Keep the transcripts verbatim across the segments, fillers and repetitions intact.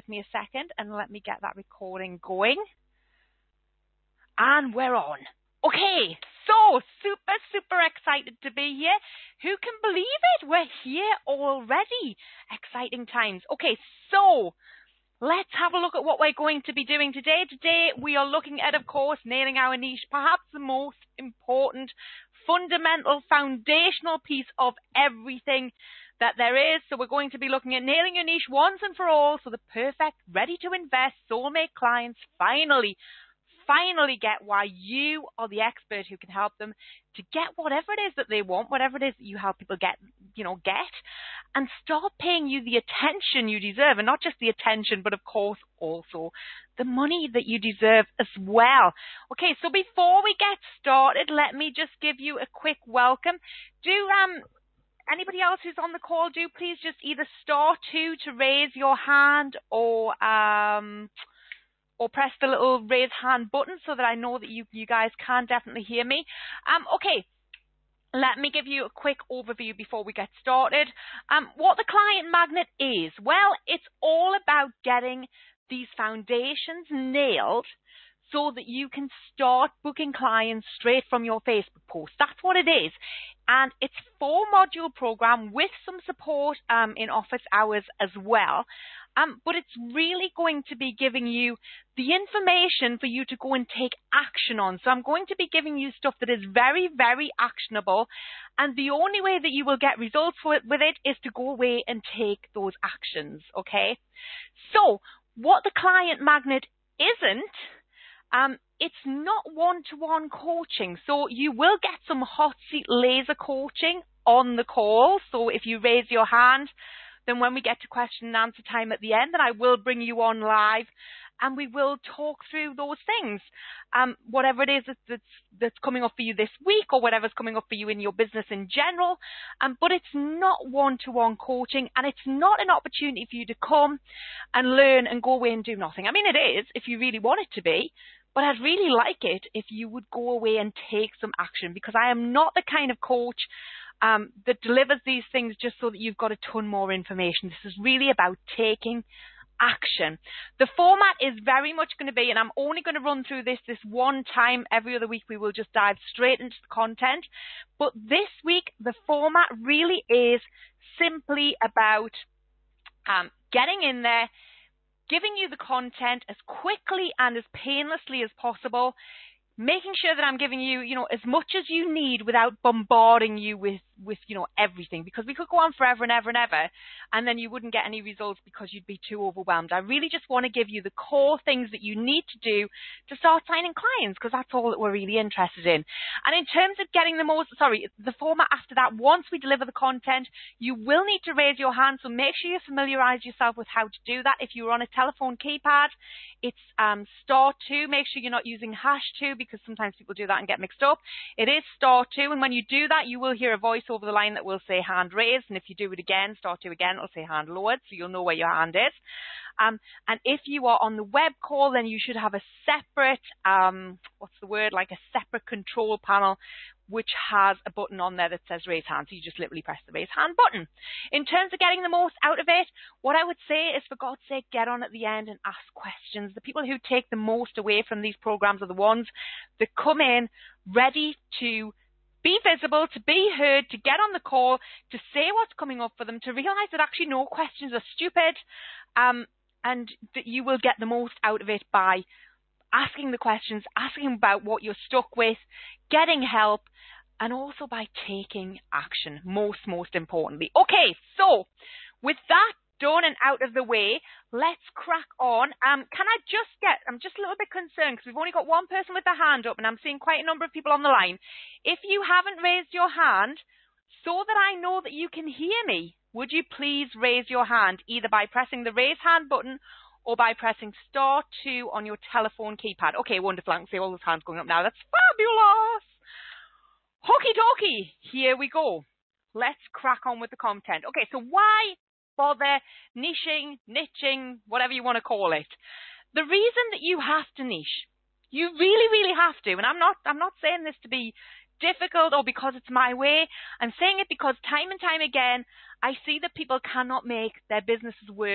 with me a second and let me get that recording going. And we're on. Okay, so super, super excited to be here. Who can believe it? We're here already. Exciting times. Okay, so let's have a look at what we're going to be doing today. Today we are looking at, of course, nailing our niche, perhaps the most important, fundamental, foundational piece of everything that there is. So we're going to be looking at nailing your niche once and for all, so the perfect, ready to invest soulmate clients finally, finally get why you are the expert who can help them to get whatever it is that they want, whatever it is that you help people get, you know, get, and start paying you the attention you deserve, and not just the attention, but of course also the money that you deserve as well. Okay, so before we get started, let me just give you a quick welcome. Do um. Anybody else who's on the call, do please just either star two to raise your hand or um, or press the little raise hand button so that I know that you, you guys can definitely hear me. Um, okay, let me give you a quick overview before we get started. Um, what the client magnet is, well, it's all about getting these foundations nailed so that you can start booking clients straight from your Facebook post. That's what it is. And it's a four-module program with some support um, in office hours as well. Um, but it's really going to be giving you the information for you to go and take action on. So I'm going to be giving you stuff that is very, very actionable. And the only way that you will get results with it is to go away and take those actions, okay? So what the client magnet isn't, Um, it's not one-to-one coaching. So you will get some hot seat laser coaching on the call. So if you raise your hand, then when we get to question and answer time at the end, then I will bring you on live and we will talk through those things. Um, whatever it is that's, that's coming up for you this week or whatever's coming up for you in your business in general. Um, but it's not one-to-one coaching, and it's not an opportunity for you to come and learn and go away and do nothing. I mean, it is if you really want it to be. But I'd really like it if you would go away and take some action, because I am not the kind of coach um, that delivers these things just so that you've got a ton more information. This is really about taking action. The format is very much going to be, and I'm only going to run through this this one time. Every other week we will just dive straight into the content. But this week the format really is simply about um, getting in there, giving you the content as quickly and as painlessly as possible, making sure that I'm giving you, you know, as much as you need without bombarding you with, with, you know, everything, because we could go on forever and ever and ever, and then you wouldn't get any results because you'd be too overwhelmed. I really just want to give you the core things that you need to do to start signing clients, because that's all that we're really interested in. And in terms of getting the most, sorry, the format after that, once we deliver the content, you will need to raise your hand, so make sure you familiarize yourself with how to do that. If you're on a telephone keypad, it's um, star two. Make sure you're not using hash two, because sometimes people do that and get mixed up. It is star two, and when you do that, you will hear a voice over the line that will say hand raised, and if you do it again, star two again, it'll say hand lowered, so you'll know where your hand is. Um, and if you are on the web call, then you should have a separate, um, what's the word, like a separate control panel, which has a button on there that says raise hand. So you just literally press the raise hand button. In terms of getting the most out of it, what I would say is, for God's sake, get on at the end and ask questions. The people who take the most away from these programs are the ones that come in ready to be visible, to be heard, to get on the call, to say what's coming up for them, to realize that actually no questions are stupid, um, and that you will get the most out of it by asking the questions, asking about what you're stuck with, getting help, and also by taking action, most, most importantly. Okay, so with that done and out of the way, let's crack on. Um, can I just get, I'm just a little bit concerned because we've only got one person with their hand up and I'm seeing quite a number of people on the line. If you haven't raised your hand, so that I know that you can hear me, would you please raise your hand either by pressing the raise hand button or by pressing star two on your telephone keypad? Okay, wonderful. I can see all those hands going up now. That's fabulous. Okie dokie. Here we go. Let's crack on with the content. Okay, so why bother niching, niching, whatever you want to call it? The reason that you have to niche, you really, really have to, and I'm not, I'm not saying this to be difficult or because it's my way. I'm saying it because time and time again, I see that people cannot make their businesses work,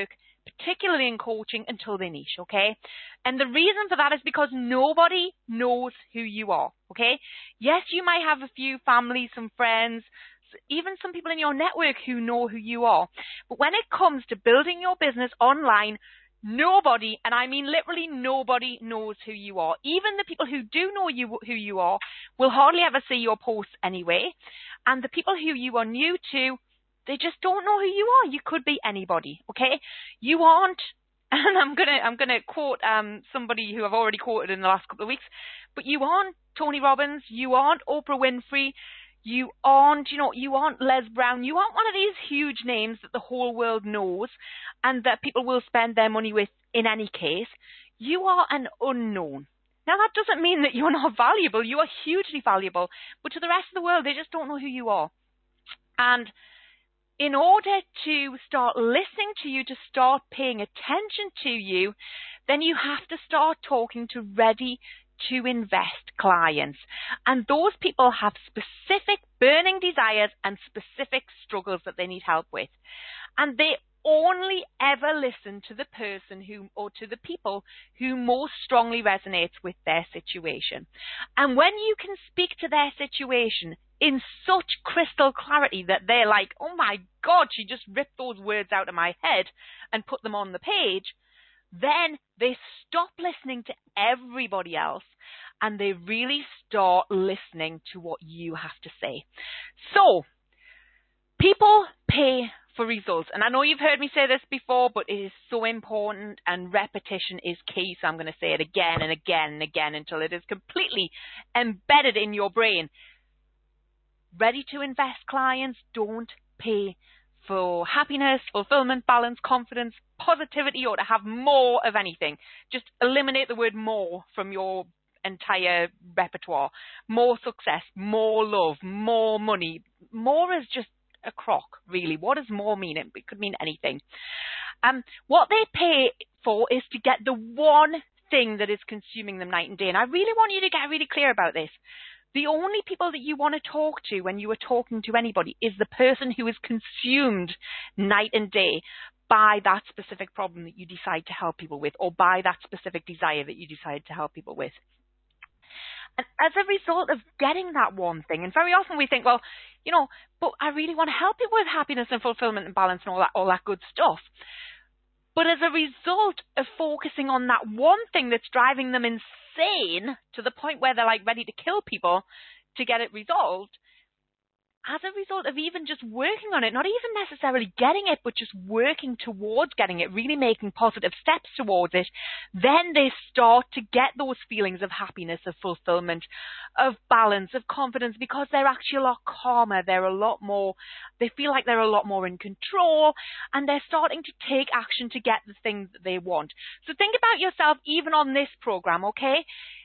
particularly in coaching, until they niche, okay? And the reason for that is because nobody knows who you are, okay? Yes, you might have a few families, some friends, even some people in your network who know who you are. But when it comes to building your business online, nobody, and I mean literally nobody, knows who you are. Even the people who do know you who you are will hardly ever see your posts anyway. And the people who you are new to, they just don't know who you are. You could be anybody, okay? You aren't, and I'm gonna I'm gonna quote um somebody who I've already quoted in the last couple of weeks, but you aren't Tony Robbins, you aren't Oprah Winfrey, you aren't, you know, you aren't Les Brown, you aren't one of these huge names that the whole world knows and that people will spend their money with in any case. You are an unknown. Now, that doesn't mean that you're not valuable. You are hugely valuable. But to the rest of the world, they just don't know who you are. And in order to start listening to you, to start paying attention to you, then you have to start talking to ready to invest clients. And those people have specific burning desires and specific struggles that they need help with. And they only ever listen to the person who, or to the people who most strongly resonates with their situation. And when you can speak to their situation in such crystal clarity that they're like, oh my God, she just ripped those words out of my head and put them on the page, then they stop listening to everybody else and they really start listening to what you have to say. So, people pay for results. And I know you've heard me say this before, but it is so important, and repetition is key. So I'm going to say it again and again and again until it is completely embedded in your brain. Ready to invest clients don't pay for happiness, fulfillment, balance, confidence, positivity, or to have more of anything. Just eliminate the word more from your entire repertoire. More success, more love, more money. More is just a crock, really. What does more mean? It could mean anything. Um, what they pay for is to get the one thing that is consuming them night and day. And I really want you to get really clear about this. The only people that you want to talk to when you are talking to anybody is the person who is consumed night and day by that specific problem that you decide to help people with, or by that specific desire that you decide to help people with. And as a result of getting that one thing, and very often we think, well, you know, but I really want to help people with happiness and fulfillment and balance and all that, all that good stuff. But as a result of focusing on that one thing that's driving them insane to the point where they're like ready to kill people to get it resolved, as a result of even just working on it, not even necessarily getting it, but just working towards getting it, really making positive steps towards it, then they start to get those feelings of happiness, of fulfillment, of balance, of confidence, because they're actually a lot calmer, they're a lot more, they feel like they're a lot more in control, and they're starting to take action to get the things that they want. So think about yourself even on this program, okay?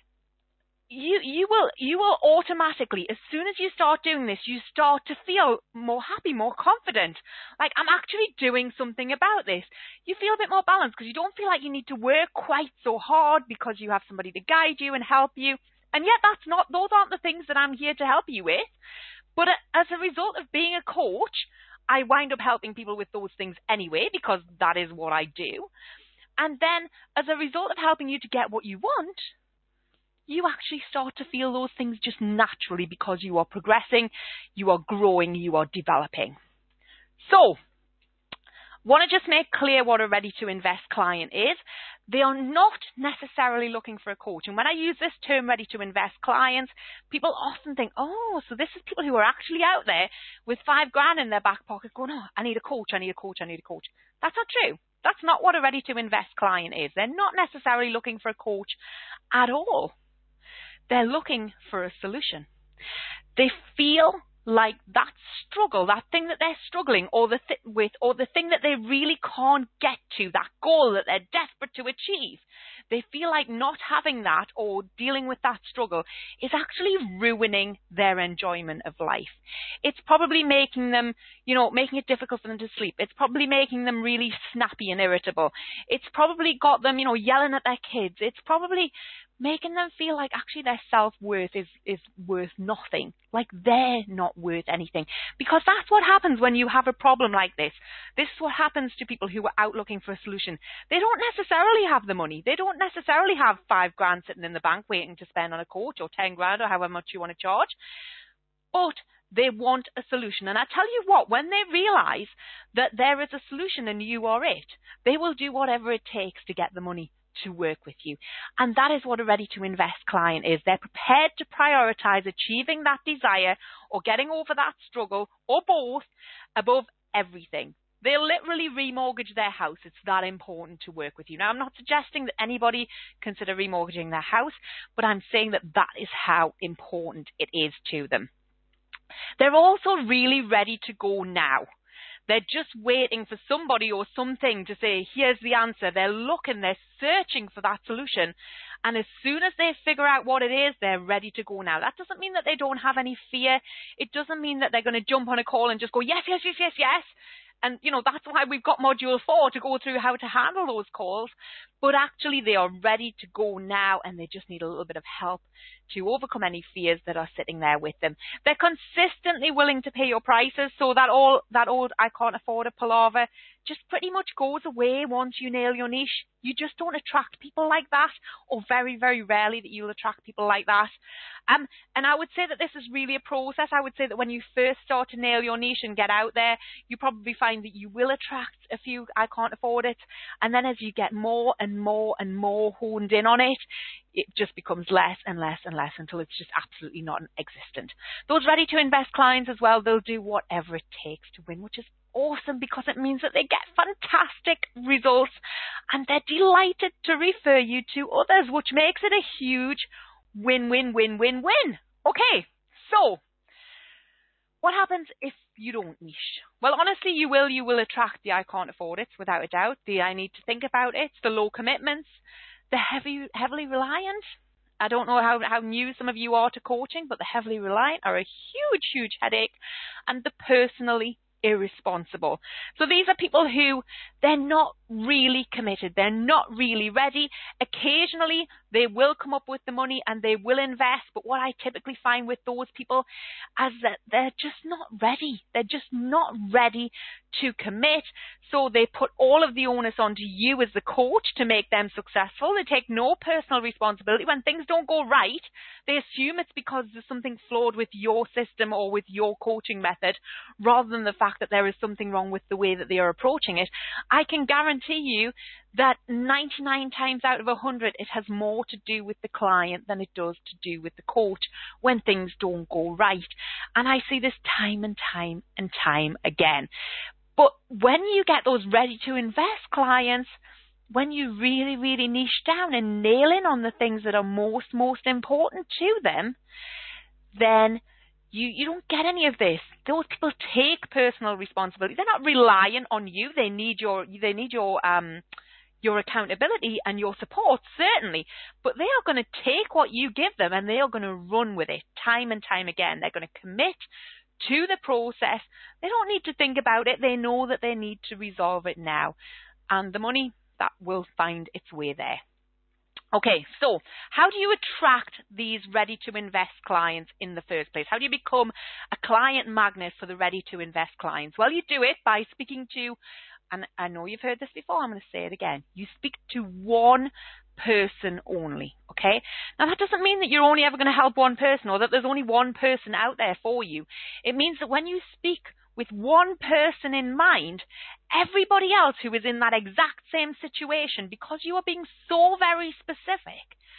You you will you will automatically, as soon as you start doing this, you start to feel more happy, more confident. Like, I'm actually doing something about this. You feel a bit more balanced because you don't feel like you need to work quite so hard because you have somebody to guide you and help you. And yet that's not, those aren't the things that I'm here to help you with. But as a result of being a coach, I wind up helping people with those things anyway, because that is what I do. And then as a result of helping you to get what you want, you actually start to feel those things just naturally because you are progressing, you are growing, you are developing. So, want to just make clear what a ready-to-invest client is. They are not necessarily looking for a coach. And when I use this term, ready-to-invest clients, people often think, oh, so this is people who are actually out there with five grand in their back pocket going, oh, I need a coach, I need a coach, I need a coach. That's not true. That's not what a ready-to-invest client is. They're not necessarily looking for a coach at all. They're looking for a solution. They feel like that struggle, that thing that they're struggling or the th- with, or the thing that they really can't get to, that goal that they're desperate to achieve, they feel like not having that or dealing with that struggle is actually ruining their enjoyment of life. It's probably making them, you know, making it difficult for them to sleep. It's probably making them really snappy and irritable. It's probably got them, you know, yelling at their kids. It's probably making them feel like actually their self-worth is, is worth nothing, like they're not worth anything. Because that's what happens when you have a problem like this. This is what happens to people who are out looking for a solution. They don't necessarily have the money. They don't necessarily have five grand sitting in the bank waiting to spend on a coach, or ten grand, or however much you want to charge. But they want a solution. And I tell you what, when they realize that there is a solution and you are it, they will do whatever it takes to get the money to work with you. And that is what a ready to invest client is. They're prepared to prioritize achieving that desire or getting over that struggle, or both, above everything. They'll literally remortgage their house. It's that important to work with you. Now, I'm not suggesting that anybody consider remortgaging their house, but I'm saying that that is how important it is to them. They're also really ready to go now. They're just waiting for somebody or something to say, here's the answer. They're looking, they're searching for that solution. And as soon as they figure out what it is, they're ready to go now. That doesn't mean that they don't have any fear. It doesn't mean that they're going to jump on a call and just go, yes, yes, yes, yes, yes. And, you know, that's why we've got module four to go through how to handle those calls. But actually, they are ready to go now, and they just need a little bit of help to overcome any fears that are sitting there with them. They're consistently willing to pay your prices, so that all that old I can't afford a palaver just pretty much goes away once you nail your niche. You just don't attract people like that, or very, very rarely that you'll attract people like that. Um, and I would say that this is really a process. I would say that when you first start to nail your niche and get out there, you probably find that you will attract a few I can't afford it. And then as you get more and more and more honed in on it, it just becomes less and less and less until it's just absolutely non-existent. Those ready to invest clients as well, they'll do whatever it takes to win, which is awesome because it means that they get fantastic results and they're delighted to refer you to others, which makes it a huge win, win, win, win, win. Okay, so what happens if you don't niche? Well, honestly, you will. You will attract the I can't afford it, without a doubt. The I need to think about it, the low commitments, the heavy, heavily reliant. I don't know how, how new some of you are to coaching, but the heavily reliant are a huge, huge headache. And the personally irresponsible. So these are people who, they're not really committed. They're not really ready. Occasionally, they will come up with the money and they will invest. But what I typically find with those people is that they're just not ready. They're just not ready to commit. So they put all of the onus onto you as the coach to make them successful. They take no personal responsibility. When things don't go right, they assume it's because there's something flawed with your system or with your coaching method, rather than the fact that there is something wrong with the way that they are approaching it. I can guarantee you that ninety-nine times out of one hundred, it has more to do with the client than it does to do with the coach when things don't go right. And I see this time and time and time again. But when you get those ready to invest clients, when you really, really niche down and nail in on the things that are most, most important to them, then you, you don't get any of this. Those people take personal responsibility. They're not reliant on you. They need your, they need your, um, your accountability and your support, certainly. But they are going to take what you give them and they are going to run with it time and time again. They're going to commit to the process. They don't need to think about it. They know that they need to resolve it now. And the money, that will find its way there. Okay, so how do you attract these ready-to-invest clients in the first place? How do you become a client magnet for the ready-to-invest clients? Well, you do it by speaking to, and I know you've heard this before, I'm going to say it again. You speak to one person only, okay? Now, that doesn't mean that you're only ever going to help one person or that there's only one person out there for you. It means that when you speak with one person in mind, everybody else who is in that exact same situation, because you are being so very specific,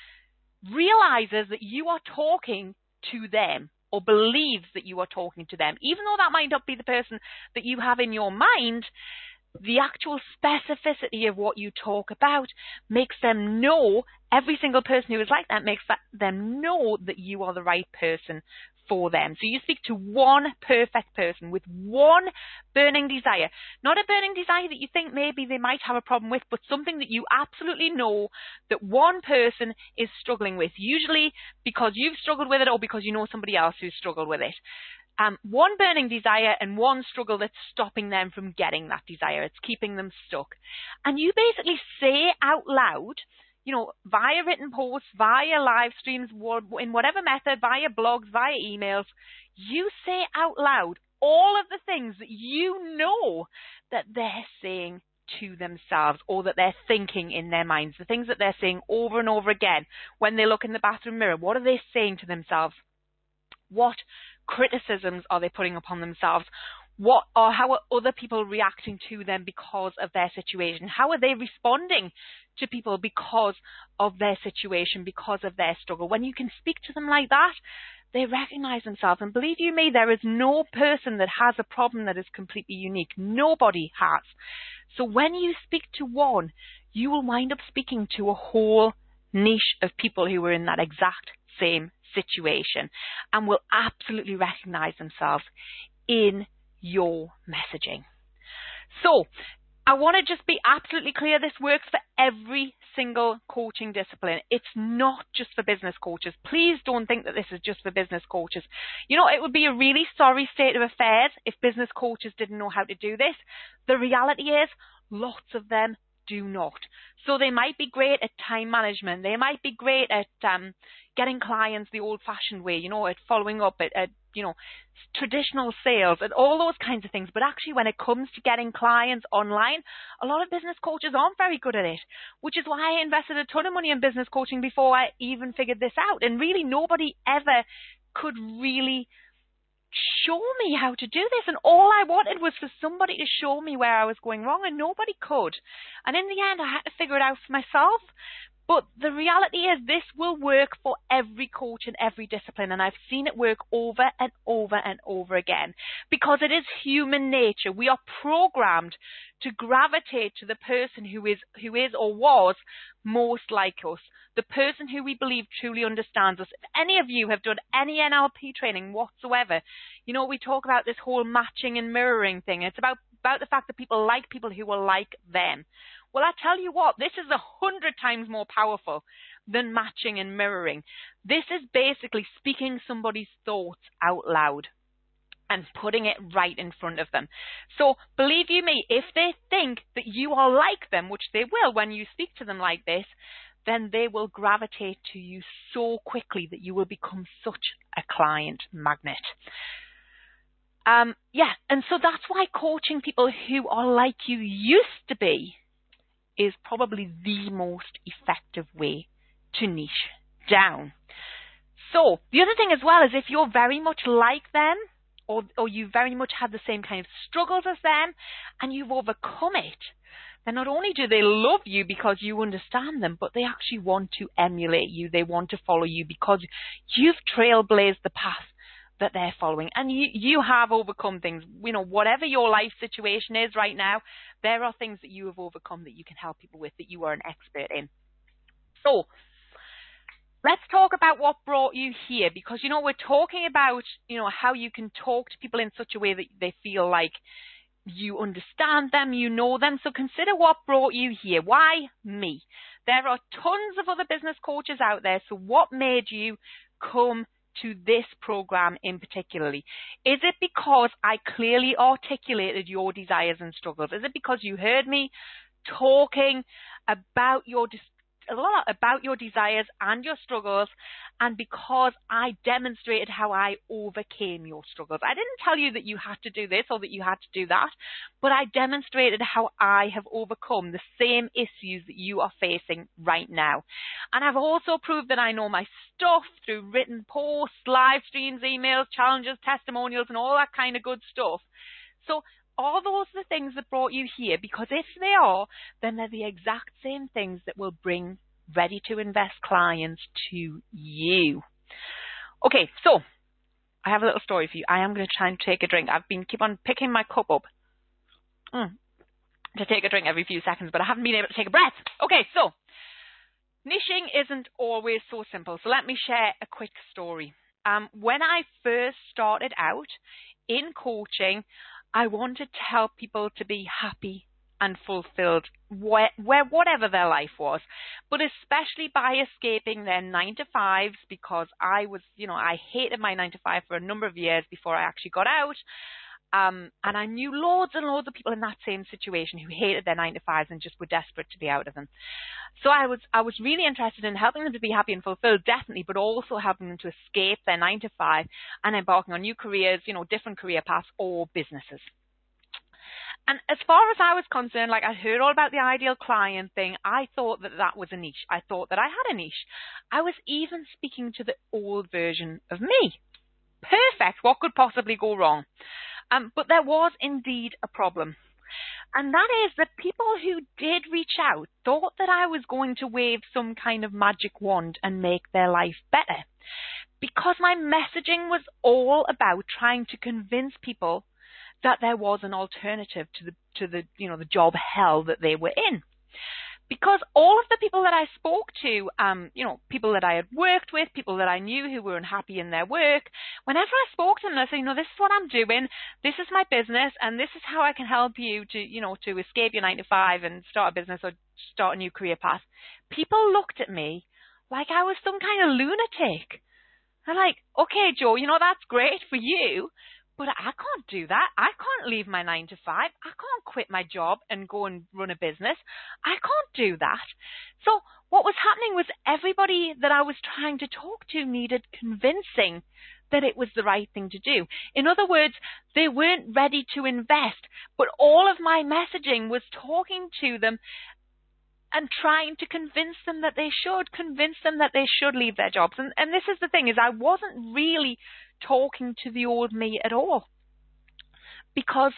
realizes that you are talking to them or believes that you are talking to them. Even though that might not be the person that you have in your mind, the actual specificity of what you talk about makes them know, every single person who is like that makes that, them know that you are the right person for them. So you speak to one perfect person with one burning desire. Not a burning desire that you think maybe they might have a problem with, but something that you absolutely know that one person is struggling with, usually because you've struggled with it or because you know somebody else who's struggled with it. Um, one burning desire and one struggle that's stopping them from getting that desire. It's keeping them stuck. And you basically say out loud, you know, via written posts, via live streams, in whatever method, via blogs, via emails, you say out loud all of the things that you know that they're saying to themselves or that they're thinking in their minds, the things that they're saying over and over again when they look in the bathroom mirror. What are they saying to themselves? What criticisms are they putting upon themselves? What or how are other people reacting to them because of their situation? How are they responding to people because of their situation, because of their struggle? When you can speak to them like that, they recognize themselves. And believe you me, there is no person that has a problem that is completely unique. Nobody has. So when you speak to one, you will wind up speaking to a whole niche of people who are in that exact same situation and will absolutely recognize themselves in your messaging. So I want to just be absolutely clear, this works for every single coaching discipline. It's not just for business coaches. Please don't think that this is just for business coaches. You know, it would be a really sorry state of affairs if business coaches didn't know how to do this. The reality is, lots of them do not. So they might be great at time management. They might be great at um, getting clients the old-fashioned way, you know, at following up, at, at, you know, traditional sales, and all those kinds of things. But actually, when it comes to getting clients online, a lot of business coaches aren't very good at it, which is why I invested a ton of money in business coaching before I even figured this out. And really, nobody ever could really show me how to do this, and all I wanted was for somebody to show me where I was going wrong, and nobody could. And in the end, I had to figure it out for myself. But the reality is, this will work for every coach in every discipline, and I've seen it work over and over and over again, because it is human nature. We are programmed to gravitate to the person who is who is or was most like us, the person who we believe truly understands us. If any of you have done any N L P training whatsoever, you know, we talk about this whole matching and mirroring thing. It's about, about the fact that people like people who are like them. Well, I tell you what, this is a hundred times more powerful than matching and mirroring. This is basically speaking somebody's thoughts out loud and putting it right in front of them. So believe you me, if they think that you are like them, which they will when you speak to them like this, then they will gravitate to you so quickly that you will become such a client magnet. Um, yeah, and so that's why coaching people who are like you used to be is probably the most effective way to niche down. So the other thing as well is, if you're very much like them, or, or you very much had the same kind of struggles as them, and you've overcome it, then not only do they love you because you understand them, but they actually want to emulate you. They want to follow you because you've trailblazed the path that they're following, and you you have overcome things. You know, whatever your life situation is right now, there are things that you have overcome that you can help people with, that you are an expert in. So let's talk about what brought you here, because, you know, we're talking about, you know, how you can talk to people in such a way that they feel like you understand them, you know them. So consider what brought you here. Why me? There are tons of other business coaches out there. So what made you come to this program in particularly? Is it because I clearly articulated your desires and struggles? Is it because you heard me talking about your a lot about your desires and your struggles, and because I demonstrated how I overcame your struggles? I didn't tell you that you had to do this or that you had to do that, but I demonstrated how I have overcome the same issues that you are facing right now. And I've also proved that I know my stuff through written posts, live streams, emails, challenges, testimonials, and all that kind of good stuff. So are those the things that brought you here? Because if they are, then they're the exact same things that will bring ready to invest clients to you. Okay, so I have a little story for you. I am going to try and take a drink. I've been keep on picking my cup up mm, to take a drink every few seconds, but I haven't been able to take a breath. Okay, so niching isn't always so simple. So let me share a quick story. Um, when I first started out in coaching, I wanted to help people to be happy and fulfilled where, where whatever their life was, but especially by escaping their nine to fives, because I was, you know, I hated my nine to five for a number of years before I actually got out. Um, and I knew loads and loads of people in that same situation who hated their nine to fives and just were desperate to be out of them. So I was I was really interested in helping them to be happy and fulfilled, definitely, but also helping them to escape their nine to five and embarking on new careers, you know, different career paths or businesses. And as far as I was concerned, like I heard all about the ideal client thing, I thought that that was a niche. I thought that I had a niche. I was even speaking to the old version of me. Perfect. What could possibly go wrong? Um, but there was indeed a problem. And that is that people who did reach out thought that I was going to wave some kind of magic wand and make their life better. Because my messaging was all about trying to convince people that there was an alternative to the to the you know the job hell that they were in. Because all of the people that I spoke to, um, you know, people that I had worked with, people that I knew who were unhappy in their work, whenever I spoke to them, they said, you know, this is what I'm doing, this is my business, and this is how I can help you to, you know, to escape your nine to five and start a business or start a new career path. People looked at me like I was some kind of lunatic. I'm like, okay, Joe, you know, that's great for you, but I can't do that. I can't leave my nine to five. I can't quit my job and go and run a business. I can't do that. So what was happening was everybody that I was trying to talk to needed convincing that it was the right thing to do. In other words, they weren't ready to invest, but all of my messaging was talking to them and trying to convince them that they should, convince them that they should leave their jobs. And, and this is the thing, is I wasn't really talking to the old me at all, because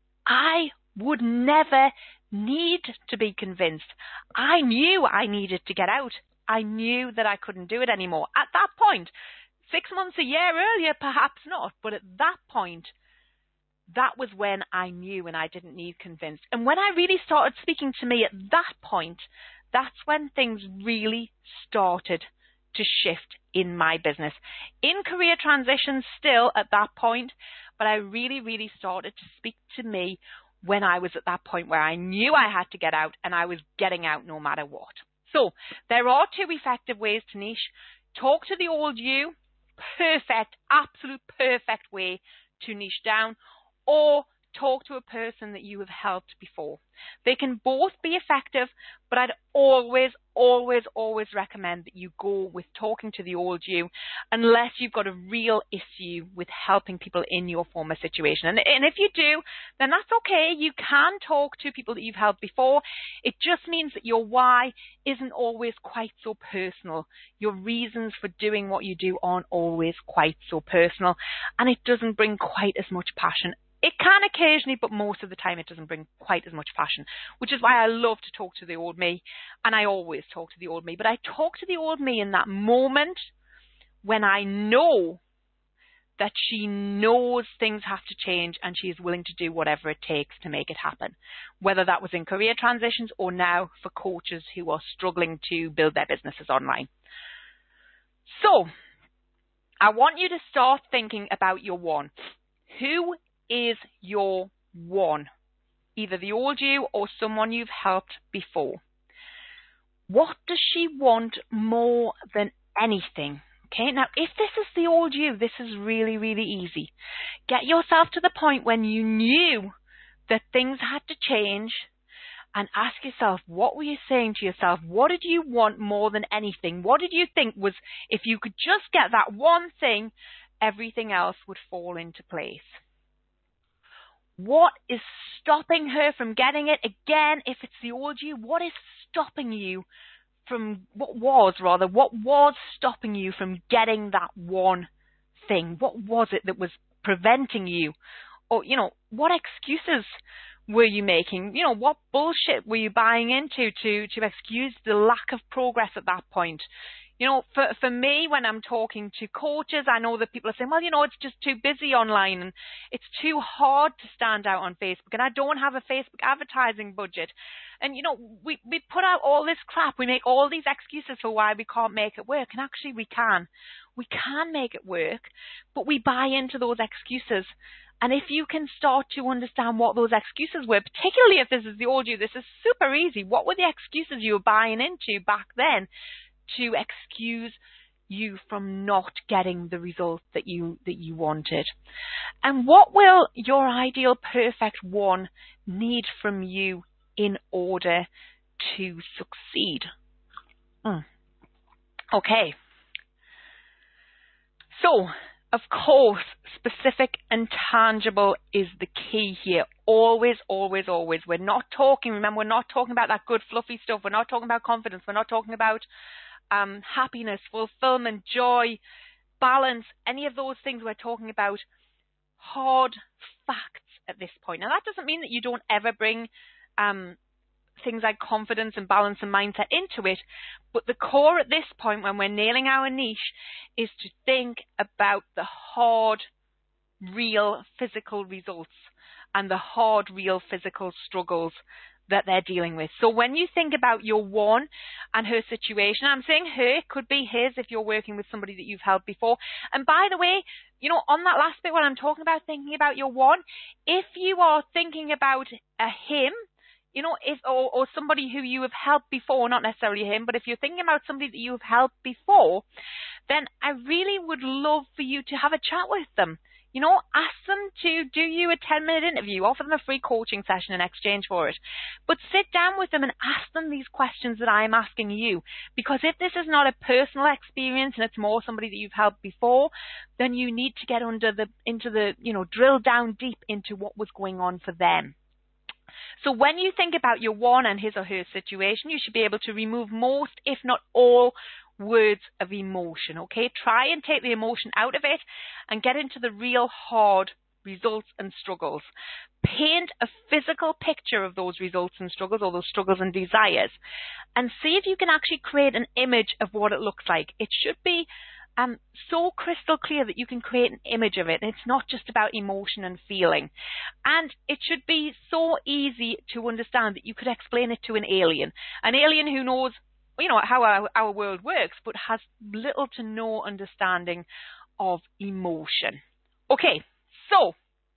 I would never need to be convinced. I knew I needed to get out. I knew that I couldn't do it anymore. At that point, six months, a year earlier, perhaps not, but at that point, that was when I knew and I didn't need convinced. And when I really started speaking to me at that point, that's when things really started to shift in my business. In career transitions still at that point, but I really, really started to speak to me when I was at that point where I knew I had to get out and I was getting out no matter what. So there are two effective ways to niche. Talk to the old you, perfect, absolute perfect way to niche down, or talk to a person that you have helped before. They can both be effective, but I'd always, always, always recommend that you go with talking to the old you, unless you've got a real issue with helping people in your former situation. And, and if you do, then that's okay. You can talk to people that you've helped before. It just means that your why isn't always quite so personal. Your reasons for doing what you do aren't always quite so personal, and it doesn't bring quite as much passion. It can occasionally, but most of the time it doesn't bring quite as much passion, which is why I love to talk to the old me, and I always talk to the old me. But I talk to the old me in that moment when I know that she knows things have to change and she is willing to do whatever it takes to make it happen, whether that was in career transitions or now for coaches who are struggling to build their businesses online. So I want you to start thinking about your one. Who is your one? Either the old you or someone you've helped before. What does she want more than anything? Okay, now if this is the old you, this is really, really easy. Get yourself to the point when you knew that things had to change and ask yourself, what were you saying to yourself? What did you want more than anything? What did you think was, if you could just get that one thing, everything else would fall into place? What is stopping her from getting it? Again, if it's the old you, what is stopping you from, what was rather, what was stopping you from getting that one thing? What was it that was preventing you? Or, you know, what excuses were you making? You know, what bullshit were you buying into to, to excuse the lack of progress at that point? You know, for, for me, when I'm talking to coaches, I know that people are saying, well, you know, it's just too busy online and it's too hard to stand out on Facebook and I don't have a Facebook advertising budget. And, you know, we, we put out all this crap. We make all these excuses for why we can't make it work. And actually we can. We can make it work, but we buy into those excuses. And if you can start to understand what those excuses were, particularly if this is the old you, this is super easy. What were the excuses you were buying into back then to excuse you from not getting the result that you that you wanted? And what will your ideal perfect one need from you in order to succeed? Mm. Okay. So, of course, specific and tangible is the key here. Always, always, always. We're not talking, remember, we're not talking about that good fluffy stuff. We're not talking about confidence. We're not talking about um, happiness, fulfillment, joy, balance, any of those things. We're talking about hard facts at this point. Now, that doesn't mean that you don't ever bring um, things like confidence and balance and mindset into it, but the core at this point, when we're nailing our niche, is to think about the hard, real physical results and the hard, real physical struggles that they're dealing with. So when you think about your one and her situation, I'm saying her, it could be his if you're working with somebody that you've helped before. And by the way, you know, on that last bit when I'm talking about thinking about your one, if you are thinking about a him, you know, if or, or somebody who you have helped before, not necessarily him, but if you're thinking about somebody that you have helped before, then I really would love for you to have a chat with them. You know, ask them to do you a ten-minute interview, offer them a free coaching session in exchange for it. But sit down with them and ask them these questions that I'm asking you. Because if this is not a personal experience and it's more somebody that you've helped before, then you need to get under the into the, you know, drill down deep into what was going on for them. So when you think about your one and his or her situation, you should be able to remove most, if not all, words of emotion, okay? Try and take the emotion out of it and get into the real hard results and struggles. Paint a physical picture of those results and struggles, or those struggles and desires, and see if you can actually create an image of what it looks like. It should be Um, so crystal clear that you can create an image of it. It's not just about emotion and feeling. And it should be so easy to understand that you could explain it to an alien. An alien who knows, you know, how our, our world works, but has little to no understanding of emotion. Okay, so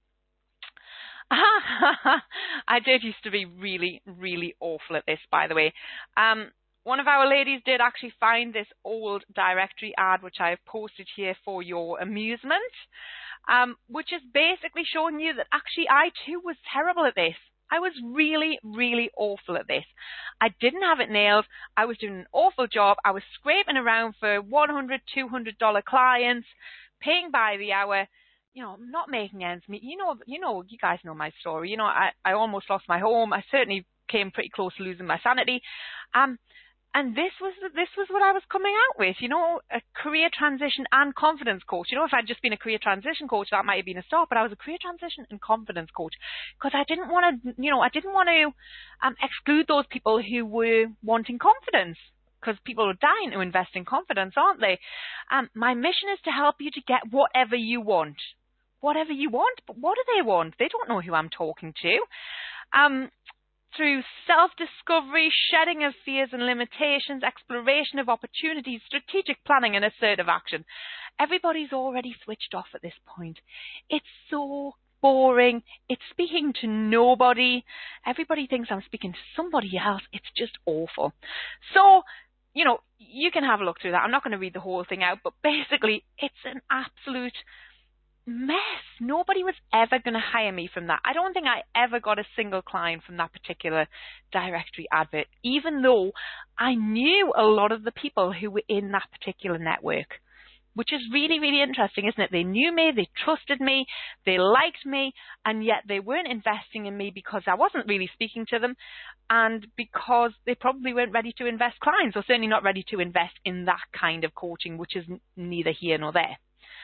I did used to be really, really awful at this, by the way. Um, One of our ladies did actually find this old directory ad, which I have posted here for your amusement, um, which is basically showing you that actually I too was terrible at this. I was really, really awful at this. I didn't have it nailed. I was doing an awful job. I was scraping around for one hundred dollars, two hundred dollars clients, paying by the hour. You know, not making ends meet. You know, you know, you guys know my story. You know, I, I almost lost my home. I certainly came pretty close to losing my sanity. Um, And this was this was what I was coming out with, you know, a career transition and confidence coach. You know, if I'd just been a career transition coach, that might have been a start, but I was a career transition and confidence coach because I didn't want to, you know, I didn't want to um, exclude those people who were wanting confidence, because people are dying to invest in confidence, aren't they? Um, my mission is to help you to get whatever you want. Whatever you want, but what do they want? They don't know who I'm talking to. Um, Through self-discovery, shedding of fears and limitations, exploration of opportunities, strategic planning and assertive action. Everybody's already switched off at this point. It's so boring. It's speaking to nobody. Everybody thinks I'm speaking to somebody else. It's just awful. So, you know, you can have a look through that. I'm not going to read the whole thing out, but basically it's an absolute mess. Nobody was ever going to hire me from that. I don't think I ever got a single client from that particular directory advert, even though I knew a lot of the people who were in that particular network, which is really, really interesting, isn't it? They knew me, they trusted me, they liked me, and yet they weren't investing in me because I wasn't really speaking to them, and because they probably weren't ready to invest clients, or certainly not ready to invest in that kind of coaching, which is neither here nor there.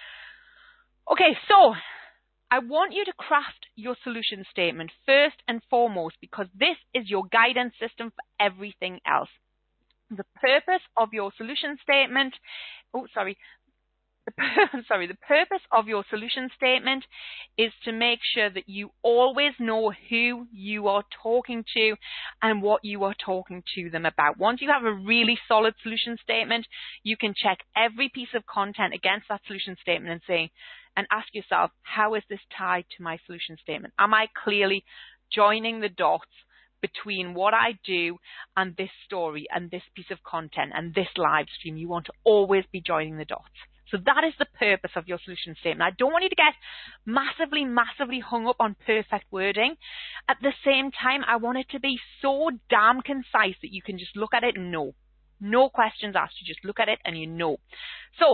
Okay, so I want you to craft your solution statement first and foremost, because this is your guidance system for everything else. The purpose of your solution statement, oh, sorry, the, sorry, the purpose of your solution statement is to make sure that you always know who you are talking to and what you are talking to them about. Once you have a really solid solution statement, you can check every piece of content against that solution statement and say, and ask yourself, how is this tied to my solution statement? Am I clearly joining the dots between what I do and this story and this piece of content and this live stream. You want to always be joining the dots. So that is the purpose of your solution statement. I don't want you to get massively, massively hung up on perfect wording. At the same time, I want it to be so damn concise that you can just look at it and know. No questions asked. You just look at it and you know. So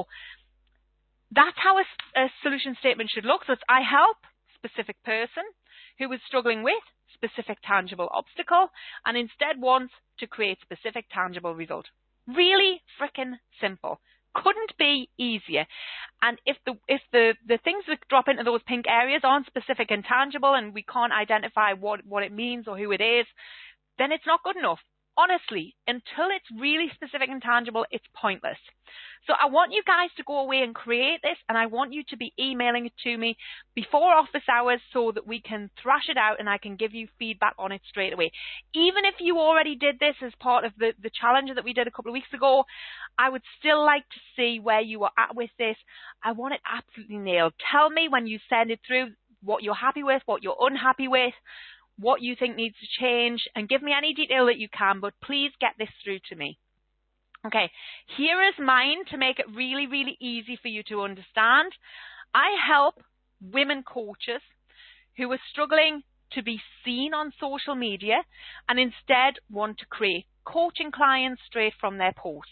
that's how a, a solution statement should look. So it's I help specific person who is struggling with specific tangible obstacle and instead wants to create specific tangible result. Really frickin' simple. Couldn't be easier. And if the if the, the things that drop into those pink areas aren't specific and tangible and we can't identify what, what it means or who it is, then it's not good enough. Honestly, until it's really specific and tangible, it's pointless. So I want you guys to go away and create this, and I want you to be emailing it to me before office hours so that we can thrash it out and I can give you feedback on it straight away. Even if you already did this as part of the, the challenge that we did a couple of weeks ago, I would still like to see where you are at with this. I want it absolutely nailed. Tell me when you send it through what you're happy with, what you're unhappy with, what you think needs to change, and give me any detail that you can, but please get this through to me. Okay, here is mine to make it really, really easy for you to understand. I help women coaches who are struggling to be seen on social media and instead want to create coaching clients straight from their posts.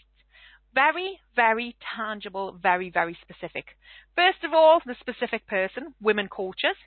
Very, very tangible, very, very specific. First of all, the specific person, women coaches.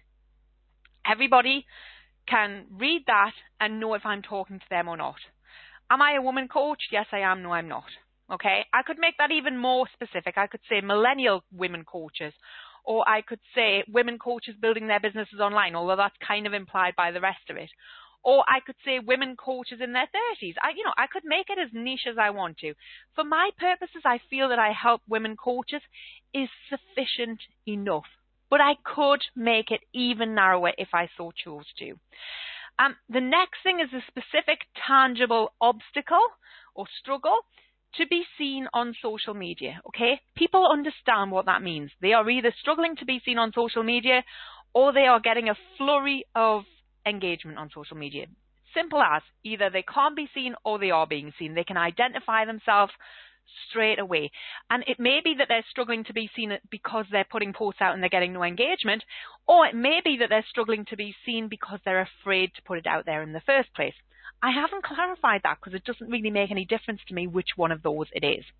Everybody can read that and know if I'm talking to them or not. Am I a woman coach? Yes, I am. No, I'm not. Okay. I could make that even more specific. I could say millennial women coaches, or I could say women coaches building their businesses online, although that's kind of implied by the rest of it. Or I could say women coaches in their thirties. I, you know, I could make it as niche as I want to. For my purposes, I feel that I help women coaches is sufficient enough. But I could make it even narrower if I so chose to. Um, the next thing is a specific tangible obstacle or struggle to be seen on social media, okay? People understand what that means. They are either struggling to be seen on social media or they are getting a flurry of engagement on social media. Simple as, either they can't be seen or they are being seen. They can identify themselves straight away. And it may be that they're struggling to be seen because they're putting posts out and they're getting no engagement, or it may be that they're struggling to be seen because they're afraid to put it out there in the first place. I haven't clarified that because it doesn't really make any difference to me which one of those it is.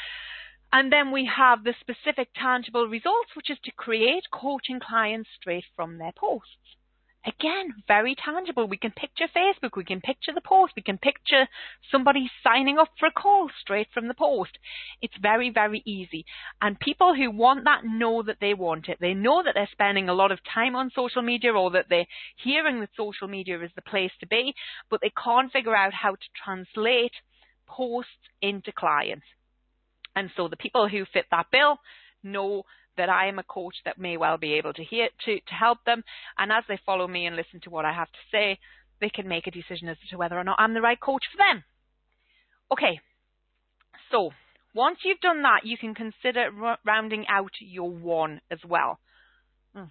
And then we have the specific tangible results, which is to create coaching clients straight from their posts. Again, very tangible. We can picture Facebook, we can picture the post, we can picture somebody signing up for a call straight from the post. It's very, very easy. And people who want that know that they want it. They know that they're spending a lot of time on social media or that they're hearing that social media is the place to be, but they can't figure out how to translate posts into clients. And so the people who fit that bill know that I am a coach that may well be able to hear to, to help them. And as they follow me and listen to what I have to say, they can make a decision as to whether or not I'm the right coach for them. Okay, so once you've done that, you can consider r- rounding out your one as well. Mm.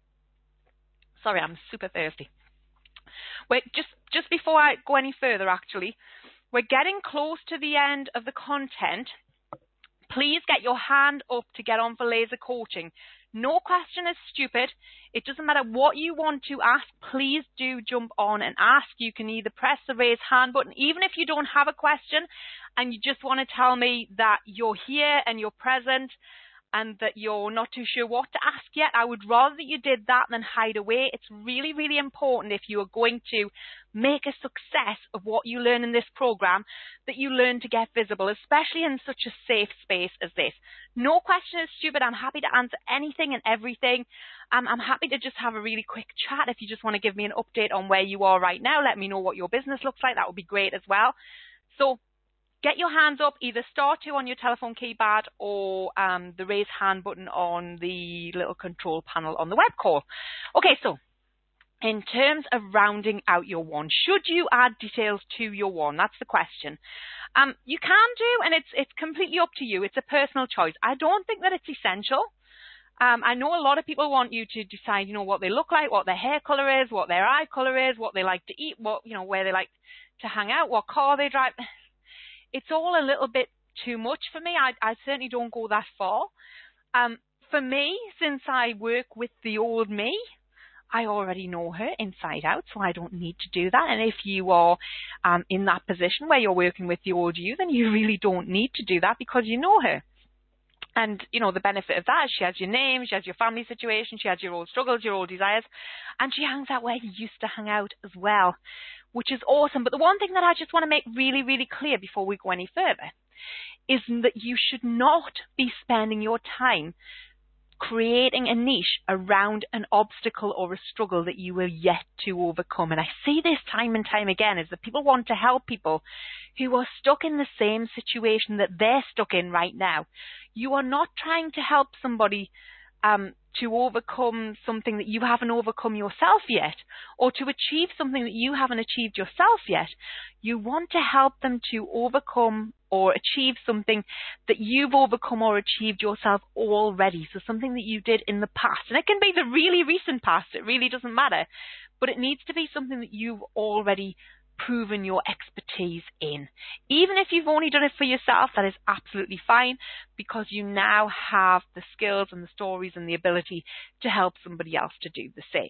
Sorry, I'm super thirsty. Wait, just, just before I go any further, actually, we're getting close to the end of the content. Please get your hand up to get on for laser coaching. No question is stupid. It doesn't matter what you want to ask. Please do jump on and ask. You can either press the raise hand button, even if you don't have a question and you just want to tell me that you're here and you're present and that you're not too sure what to ask yet. I would rather that you did that than hide away. It's really, really important if you are going to make a success of what you learn in this program, that you learn to get visible, especially in such a safe space as this. No question is stupid. I'm happy to answer anything and everything. Um, I'm happy to just have a really quick chat. If you just want to give me an update on where you are right now, let me know what your business looks like. That would be great as well. So get your hands up, either star two on your telephone keypad or um, the raise hand button on the little control panel on the web call. Okay, so in terms of rounding out your one, should you add details to your one? That's the question. Um, you can do, and it's it's completely up to you. It's a personal choice. I don't think that it's essential. Um, I know a lot of people want you to decide, you know, what they look like, what their hair color is, what their eye color is, what they like to eat, what, you know, where they like to hang out, what car they drive. It's all a little bit too much for me. I, I certainly don't go that far. Um, for me, since I work with the old me, I already know her inside out, so I don't need to do that. And if you are um, in that position where you're working with the old you, then you really don't need to do that because you know her. And, you know, the benefit of that is she has your name, she has your family situation, she has your old struggles, your old desires, and she hangs out where you used to hang out as well, which is awesome. But the one thing that I just want to make really, really clear before we go any further is that you should not be spending your time creating a niche around an obstacle or a struggle that you are yet to overcome. And I see this time and time again is that people want to help people who are stuck in the same situation that they're stuck in right now. You are not trying to help somebody um, to overcome something that you haven't overcome yourself yet, or to achieve something that you haven't achieved yourself yet. You want to help them to overcome or achieve something that you've overcome or achieved yourself already. So something that you did in the past. And it can be the really recent past. It really doesn't matter. But it needs to be something that you've already proven your expertise in. Even if you've only done it for yourself, that is absolutely fine, because you now have the skills and the stories and the ability to help somebody else to do the same.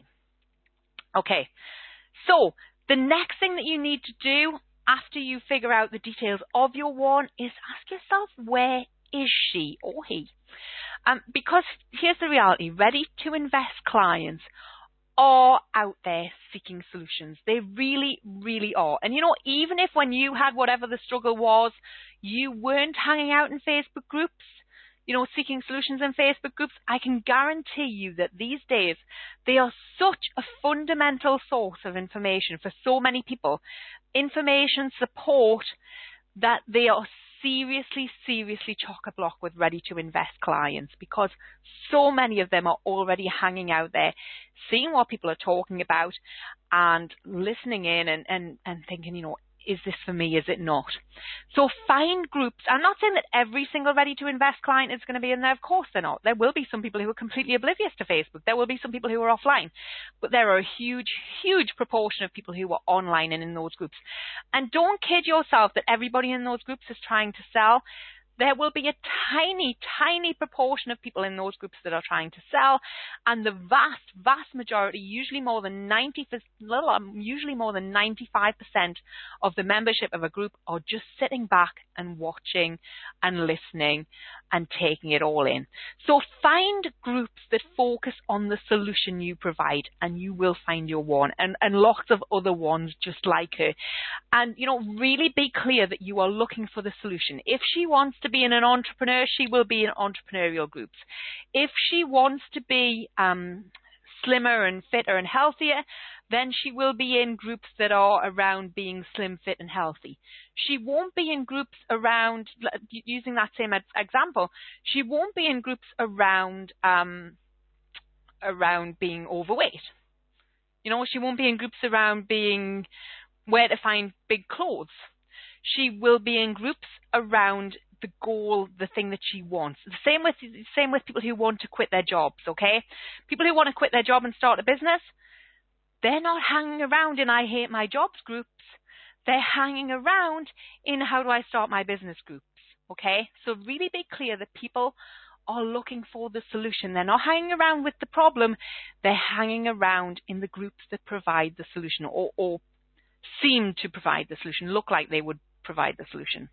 Okay, so the next thing that you need to do after you figure out the details of your one is ask yourself, where is she or he? Um, because here's the reality, ready to invest clients are out there seeking solutions. They really, really are. And you know, even if when you had whatever the struggle was, you weren't hanging out in Facebook groups, you know, seeking solutions in Facebook groups, I can guarantee you that these days they are such a fundamental source of information for so many people. Information, support, that they are seriously, seriously chock-a-block with ready-to-invest clients, because so many of them are already hanging out there, seeing what people are talking about and listening in and, and, and thinking, you know, is this for me? Is it not? So find groups. I'm not saying that every single ready-to-invest client is going to be in there. Of course they're not. There will be some people who are completely oblivious to Facebook. There will be some people who are offline. But there are a huge, huge proportion of people who are online and in those groups. And don't kid yourself that everybody in those groups is trying to sell. There will be a tiny, tiny proportion of people in those groups that are trying to sell, and the vast, vast majority, usually more than ninety, usually more than ninety-five percent of the membership of a group are just sitting back and watching and listening and taking it all in. So find groups that focus on the solution you provide, and you will find your one, and, and lots of other ones just like her. And, you know, really be clear that you are looking for the solution. If she wants to be in an entrepreneur, she will be in entrepreneurial groups. If she wants to be um, slimmer and fitter and healthier, then she will be in groups that are around being slim, fit and healthy. She won't be in groups around, using that same example, she won't be in groups around um, around being overweight. You know, she won't be in groups around being where to find big clothes. She will be in groups around the goal, the thing that she wants. The same with same with people who want to quit their jobs, okay? People who want to quit their job and start a business, they're not hanging around in I hate my jobs groups. They're hanging around in how do I start my business groups, okay? So really be clear that people are looking for the solution. They're not hanging around with the problem. They're hanging around in the groups that provide the solution, or, or seem to provide the solution, look like they would provide the solution.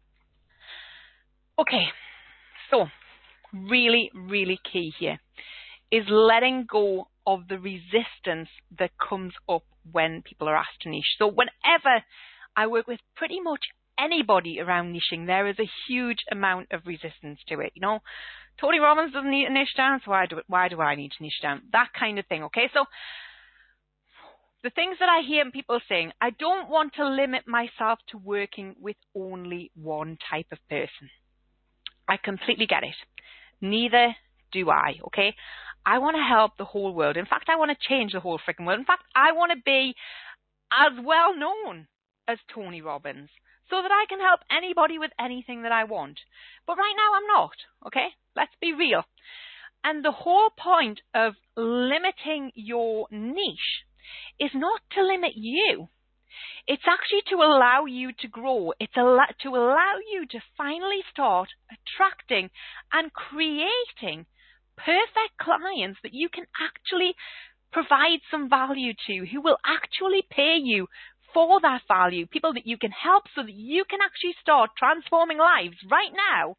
Okay, so really, really key here is letting go of the resistance that comes up when people are asked to niche. So whenever I work with pretty much anybody around niching, there is a huge amount of resistance to it. You know, Tony Robbins doesn't need to niche down, so why do, why do I need to niche down? That kind of thing, okay? So the things that I hear people saying, I don't want to limit myself to working with only one type of person. I completely get it. Neither do I, okay? I want to help the whole world. In fact, I want to change the whole freaking world. In fact, I want to be as well known as Tony Robbins so that I can help anybody with anything that I want. But right now I'm not, okay? Let's be real. And the whole point of limiting your niche is not to limit you. It's actually to allow you to grow. It's a, to allow you to finally start attracting and creating perfect clients that you can actually provide some value to, who will actually pay you for that value, people that you can help so that you can actually start transforming lives right now,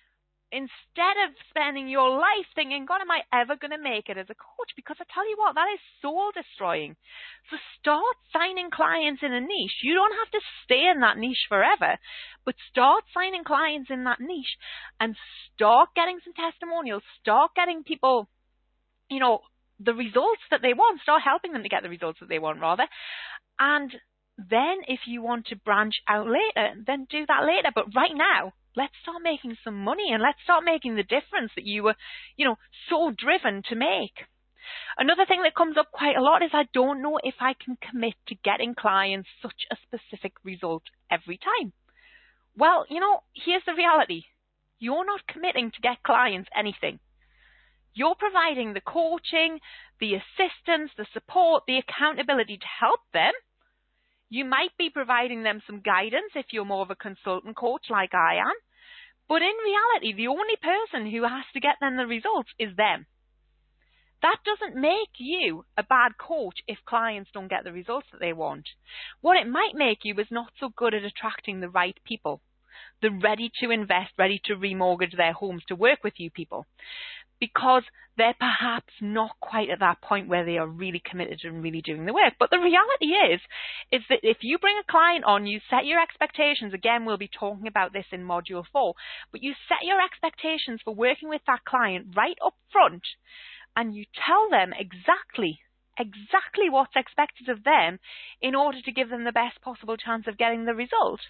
instead of spending your life thinking, God, am I ever going to make it as a coach? Because I tell you what, that is soul destroying. So start signing clients in a niche. You don't have to stay in that niche forever, but start signing clients in that niche and start getting some testimonials, start getting people, you know, the results that they want, start helping them to get the results that they want, rather. And then if you want to branch out later, then do that later. But right now, let's start making some money and let's start making the difference that you were, you know, so driven to make. Another thing that comes up quite a lot is I don't know if I can commit to getting clients such a specific result every time. Well, you know, here's the reality. You're not committing to get clients anything. You're providing the coaching, the assistance, the support, the accountability to help them. You might be providing them some guidance if you're more of a consultant coach like I am. But in reality, the only person who has to get them the results is them. That doesn't make you a bad coach if clients don't get the results that they want. What it might make you is not so good at attracting the right people, the ready to invest, ready to remortgage their homes to work with you people, because they're perhaps not quite at that point where they are really committed and really doing the work. But the reality is, is that if you bring a client on, you set your expectations. Again, we'll be talking about this in module four, but you set your expectations for working with that client right up front, and you tell them exactly, exactly what's expected of them in order to give them the best possible chance of getting the result.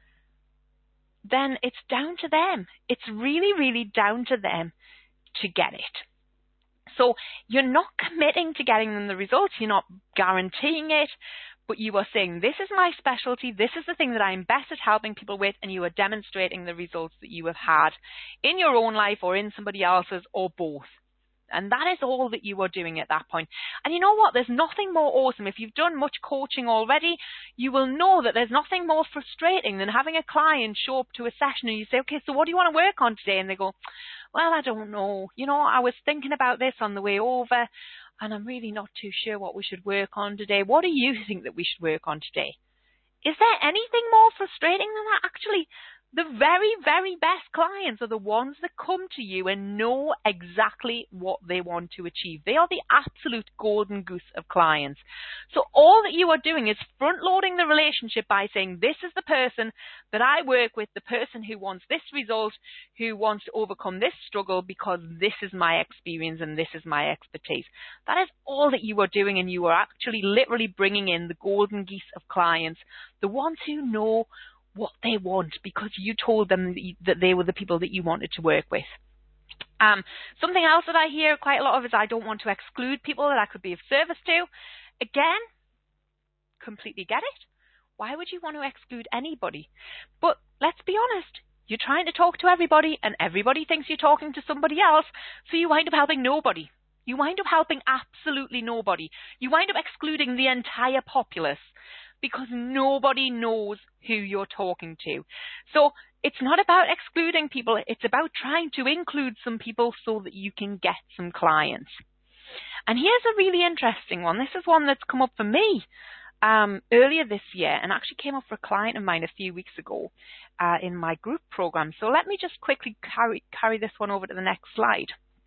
Then it's down to them. It's really, really down to them to get it. So you're not committing to getting them the results, you're not guaranteeing it, but you are saying, this is my specialty, this is the thing that I'm best at helping people with, and you are demonstrating the results that you have had in your own life or in somebody else's or both. And that is all that you are doing at that point. And you know what? There's nothing more awesome. If you've done much coaching already, you will know that there's nothing more frustrating than having a client show up to a session and you say, okay, so what do you want to work on today? And they go, well, I don't know. You know, I was thinking about this on the way over and I'm really not too sure what we should work on today. What do you think that we should work on today? Is there anything more frustrating than that? Actually, the very, very best clients are the ones that come to you and know exactly what they want to achieve. They are the absolute golden goose of clients. So all that you are doing is front-loading the relationship by saying, this is the person that I work with, the person who wants this result, who wants to overcome this struggle because this is my experience and this is my expertise. That is all that you are doing, and you are actually literally bringing in the golden geese of clients, the ones who know what they want because you told them that they were the people that you wanted to work with. Um, something else that I hear quite a lot of is I don't want to exclude people that I could be of service to. Again, completely get it. Why would you want to exclude anybody? But let's be honest, you're trying to talk to everybody and everybody thinks you're talking to somebody else, so you wind up helping nobody. You wind up helping absolutely nobody. You wind up excluding the entire populace, because nobody knows who you're talking to. So it's not about excluding people, it's about trying to include some people so that you can get some clients. And here's a really interesting one. This is one that's come up for me um, earlier this year, and actually came up for a client of mine a few weeks ago uh, in my group program. So let me just quickly carry, carry this one over to the next slide.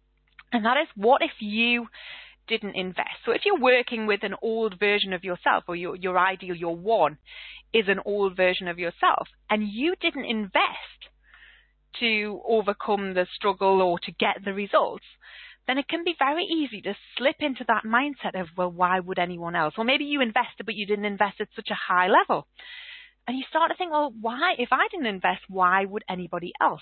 And that is, what if you didn't invest? So if you're working with an old version of yourself, or your, your ideal, your one, is an old version of yourself, and you didn't invest to overcome the struggle or to get the results, then it can be very easy to slip into that mindset of, well, why would anyone else? Or maybe you invested, but you didn't invest at such a high level. And you start to think, well, why, if I didn't invest, why would anybody else?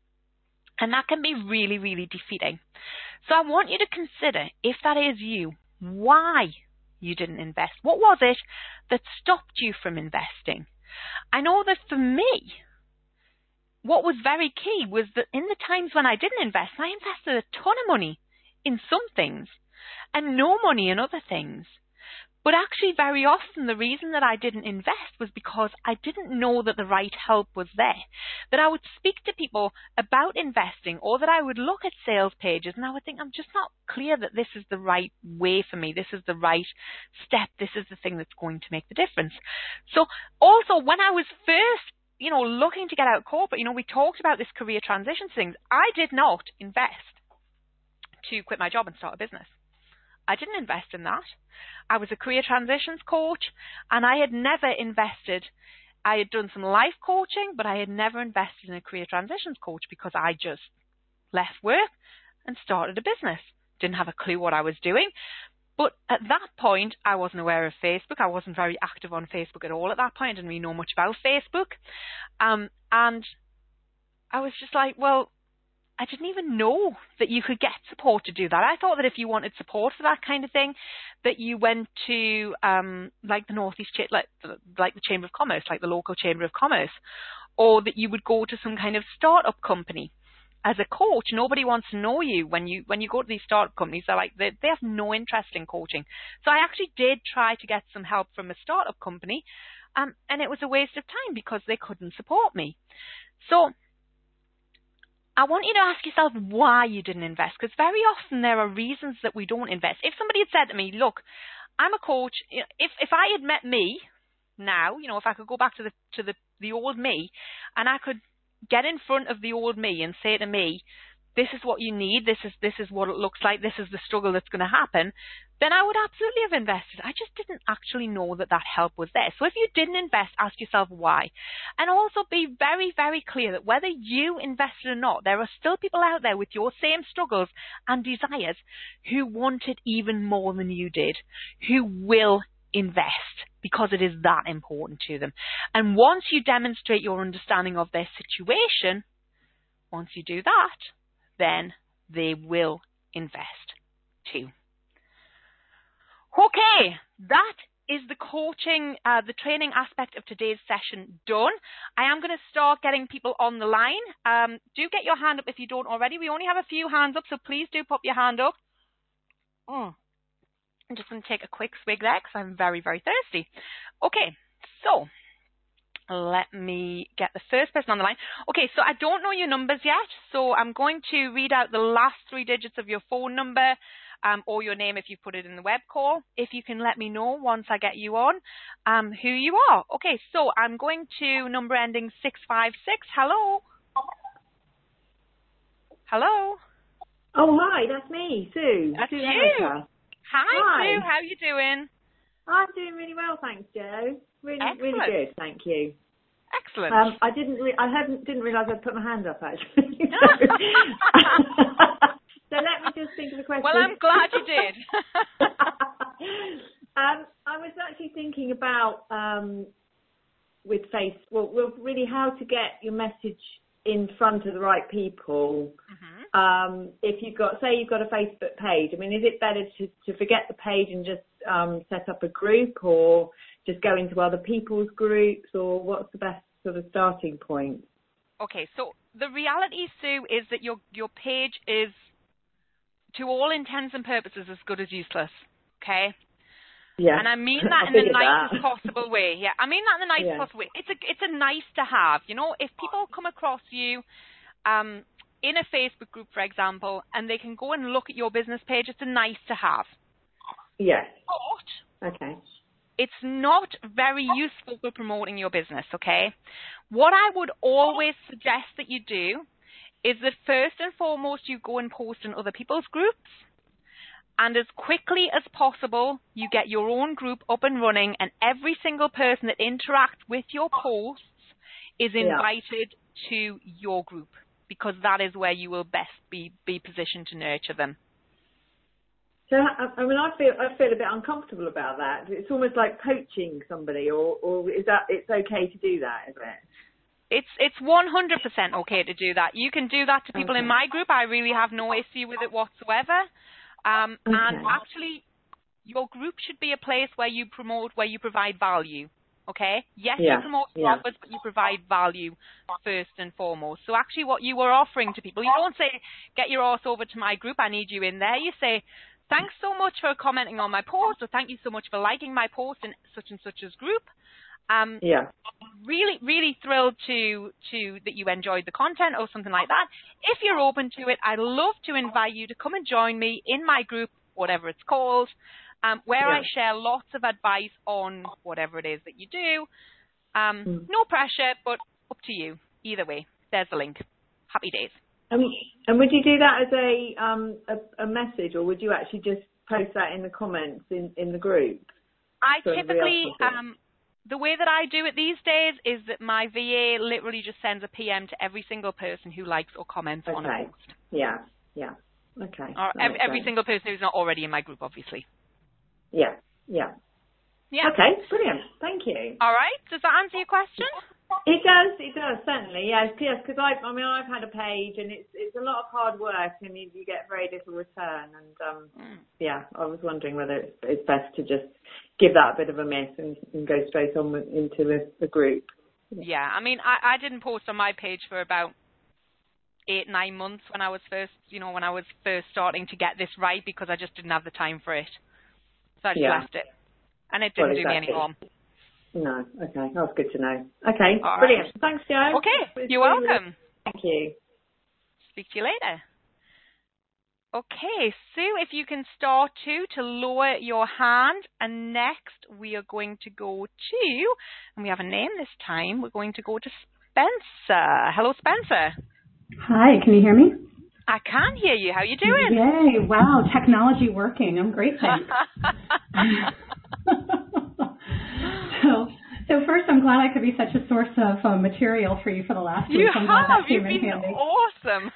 And that can be really, really defeating. So I want you to consider, if that is you, why you didn't invest. What was it that stopped you from investing? I know that for me, what was very key was that in the times when I didn't invest, I invested a ton of money in some things and no money in other things. But actually, very often, the reason that I didn't invest was because I didn't know that the right help was there. That I would speak to people about investing, or that I would look at sales pages and I would think, I'm just not clear that this is the right way for me. This is the right step. This is the thing that's going to make the difference. So also, when I was first, you know, looking to get out of corporate, you know, we talked about this career transition things. I did not invest to quit my job and start a business. I didn't invest in that. I was a career transitions coach, and I had never invested. I had done some life coaching, but I had never invested in a career transitions coach because I just left work and started a business. Didn't have a clue what I was doing. But at that point, I wasn't aware of Facebook. I wasn't very active on Facebook at all at that point. I didn't really know much about Facebook. Um, and I was just like, well, I didn't even know that you could get support to do that. I thought that if you wanted support for that kind of thing, that you went to um, like the Northeast, Ch- like like the Chamber of Commerce, like the local Chamber of Commerce, or that you would go to some kind of startup company as a coach. Nobody wants to know you when you when you go to these startup companies. They're like they they have no interest in coaching. So I actually did try to get some help from a startup company, um, and it was a waste of time because they couldn't support me. So I want you to ask yourself why you didn't invest, because very often there are reasons that we don't invest. If somebody had said to me, look, I'm a coach, if if I had met me now, you know, if I could go back to the to the, the old me, and I could get in front of the old me and say to me, this is what you need, this is this is what it looks like, this is the struggle that's going to happen, then I would absolutely have invested. I just didn't actually know that that help was there. So if you didn't invest, ask yourself why. And also be very, very clear that whether you invested or not, there are still people out there with your same struggles and desires who want it even more than you did, who will invest because it is that important to them. And once you demonstrate your understanding of their situation, once you do that, then they will invest too. Okay, that is the coaching, uh, the training aspect of today's session done. I am going to start getting people on the line. Um, do get your hand up if you don't already. We only have a few hands up, so please do pop your hand up. Mm. I'm just going to take a quick swig there because I'm very, very thirsty. Okay, so let me get the first person on the line. Okay, so I don't know your numbers yet, so I'm going to read out the last three digits of your phone number, um, or your name if you put it in the web call. If you can let me know once I get you on, um, who you are. Okay, so I'm going to number ending six five six. Hello? Hello? Oh, hi, that's me, Sue. That's Sue you. Erica. Hi, Hi, Sue. How you doing? I'm doing really well, thanks, Jo. Really, Excellent. really good, thank you. Excellent. Um, I didn't, re- I hadn't, didn't realise I'd put my hand up actually. So let me just think of a question. Well, I'm glad you did. um, I was actually thinking about um, with face, well, well, really how to get your message in front of the right people. Mm-hmm. Um, if you've got, say, you've got a Facebook page. I mean, is it better to, to forget the page and just um, set up a group, or just go into other people's groups, or what's the best sort of starting point? Okay, so the reality, Sue, is that your your page is, to all intents and purposes, as good as useless. Okay. Yeah. And I mean that I in the that. nicest possible way. Yeah, I mean that in the nicest yeah. possible way. It's a it's a nice to have. You know, if people come across you, um, in a Facebook group, for example, and they can go and look at your business page, it's a nice to have. Yes. But okay. it's not very useful for promoting your business. Okay. What I would always suggest that you do is that first and foremost you go and post in other people's groups, and as quickly as possible you get your own group up and running, and every single person that interacts with your posts is invited yeah. to your group, because that is where you will best be, be positioned to nurture them. So I mean, I feel I feel a bit uncomfortable about that. It's almost like poaching somebody, or, or is that it's okay to do that, is it? It's it's one hundred percent okay to do that. You can do that to people okay. in my group. I really have no issue with it whatsoever. Um, okay. And actually, your group should be a place where you promote, where you provide value. Okay? Yes, Yeah. you promote your Yeah. offers, but you provide value first and foremost. So actually what you were offering to people, you don't say, get your arse over to my group, I need you in there. You say, thanks so much for commenting on my post, or thank you so much for liking my post in such and such as group. Um, yeah. Really, really thrilled to to that you enjoyed the content or something like that. If you're open to it, I'd love to invite you to come and join me in my group, whatever it's called, um, where Yeah. I share lots of advice on whatever it is that you do. Um, Mm. no pressure, but up to you. Either way, there's the link. Happy days. And, and would you do that as a um a, a message, or would you actually just post that in the comments in, in the group? I So typically, um, the way that I do it these days is that my V A literally just sends a P M to every single person who likes or comments okay. on a post. Yeah, yeah. Okay. Or every, every single person who's not already in my group, obviously. Yeah, yeah. Yeah. Okay, brilliant. Thank you. All right. Does that answer your question? It does, it does, certainly, yes, yes, because I, I mean, I've had a page, and it's it's a lot of hard work, and you, you get very little return, and um, Mm. yeah, I was wondering whether it's, it's best to just give that a bit of a miss and, and go straight on with, into the, the group. Yeah, I mean, I, I didn't post on my page for about eight, nine months when I was first, you know, when I was first starting to get this right, because I just didn't have the time for it. So I just Yeah. left it, and it didn't Well, do me any exactly. harm. No, okay, that's good to know. Okay, All brilliant. right. Thanks, Jo. Okay, It's you're really- welcome. Thank you. Speak to you later. Okay, Sue, if you can start to to lower your hand, and next we are going to go to, and we have a name this time, we're going to go to Spencer. Hello, Spencer. Hi, can you hear me? I can hear you. How you doing? Yay, wow, technology working. I'm great, thanks. so, so first, I'm glad I could be such a source of uh, material for you for the last you week. I'm glad have. that came You've in been handy. awesome.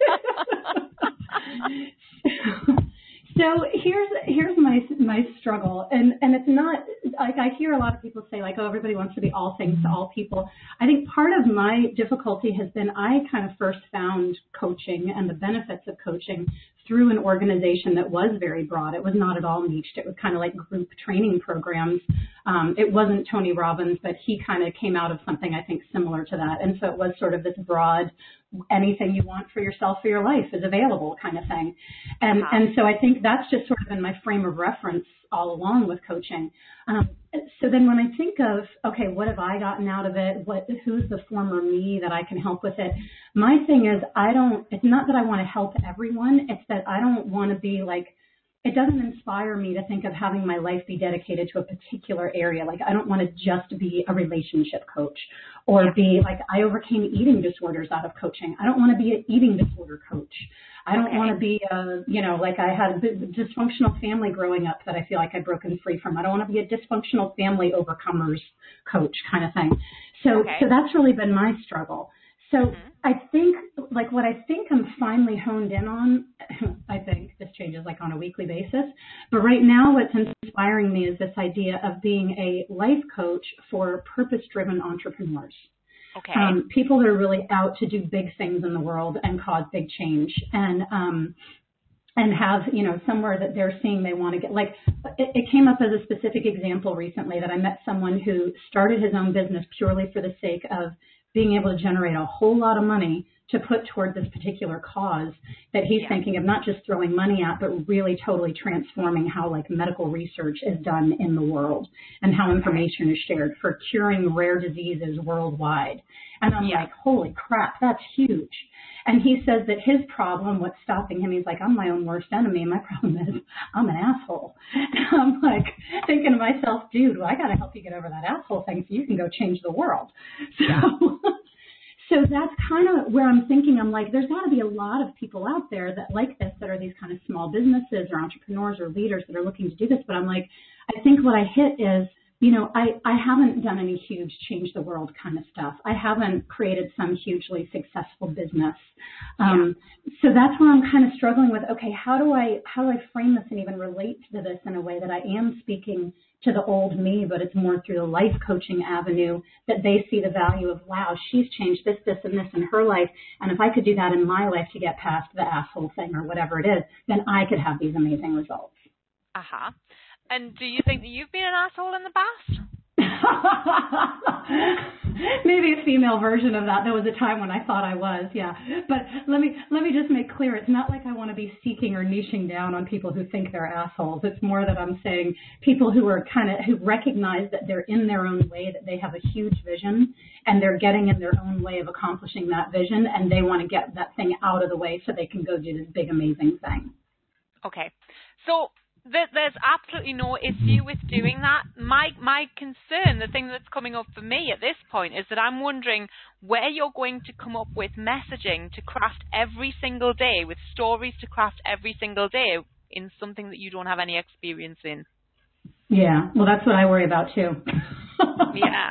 So here's here's my my struggle, and and it's not like I hear a lot of people say like, oh, everybody wants to be all things to all people. I think part of my difficulty has been I kind of first found coaching and the benefits of coaching through an organization that was very broad. It was not at all niched. It was kind of like group training programs. Um, it wasn't Tony Robbins, but he kind of came out of something I think similar to that, and so it was sort of this broad, anything you want for yourself for your life is available kind of thing. And Uh-huh. and so I think that's just sort of been my frame of reference all along with coaching. Um, so then when I think of, okay, what have I gotten out of it? What, who's the former me that I can help with it? My thing is I don't, it's not that I want to help everyone. It's that I don't want to be like, it doesn't inspire me to think of having my life be dedicated to a particular area. Like I don't want to just be a relationship coach or Yeah. be like I overcame eating disorders out of coaching. I don't want to be an eating disorder coach. I don't Okay. want to be a, you know, like I had a dysfunctional family growing up that I feel like I'd broken free from. I don't want to be a dysfunctional family overcomers coach kind of thing. So, Okay. so that's really been my struggle. So Mm-hmm. I think, like what I think I'm finally honed in on, I think this changes like on a weekly basis, but right now what's inspiring me is this idea of being a life coach for purpose-driven entrepreneurs. Okay. Um, people that are really out to do big things in the world and cause big change, and um, and have, you know, somewhere that they're seeing they want to get. Like it, it came up as a specific example recently that I met someone who started his own business purely for the sake of being able to generate a whole lot of money to put toward this particular cause that he's Yeah. thinking of not just throwing money at, but really totally transforming how like medical research is done in the world and how information is shared for curing rare diseases worldwide. And I'm Yeah. like, holy crap, that's huge. And he says that his problem, what's stopping him, he's like, I'm my own worst enemy. And my problem is I'm an asshole. And I'm like thinking to myself, dude, well, I got to help you get over that asshole thing so you can go change the world. So, so that's kind of where I'm thinking. I'm like, there's got to be a lot of people out there that like this, that are these kind of small businesses or entrepreneurs or leaders that are looking to do this. But I'm like, I think what I hit is, you know, I, I haven't done any huge change the world kind of stuff. I haven't created some hugely successful business. Um, yeah. So that's where I'm kind of struggling with, okay, how do I, how do I frame this and even relate to this in a way that I am speaking to the old me, but it's more through the life coaching avenue that they see the value of, wow, she's changed this, this, and this in her life. And if I could do that in my life to get past the asshole thing or whatever it is, then I could have these amazing results. Uh-huh. And do you think that you've been an asshole in the past? Maybe a female version of that. There was a time when I thought I was, yeah. But let me let me just make clear, it's not like I want to be seeking or niching down on people who think they're assholes. It's more that I'm saying people who are kind of, who recognize that they're in their own way, that they have a huge vision, and they're getting in their own way of accomplishing that vision, and they want to get that thing out of the way so they can go do this big, amazing thing. Okay. So there's absolutely no issue with doing that. My my concern, the thing that's coming up for me at this point, is that I'm wondering where you're going to come up with messaging to craft every single day, with stories to craft every single day in something that you don't have any experience in. Yeah, well, that's what I worry about too. Yeah.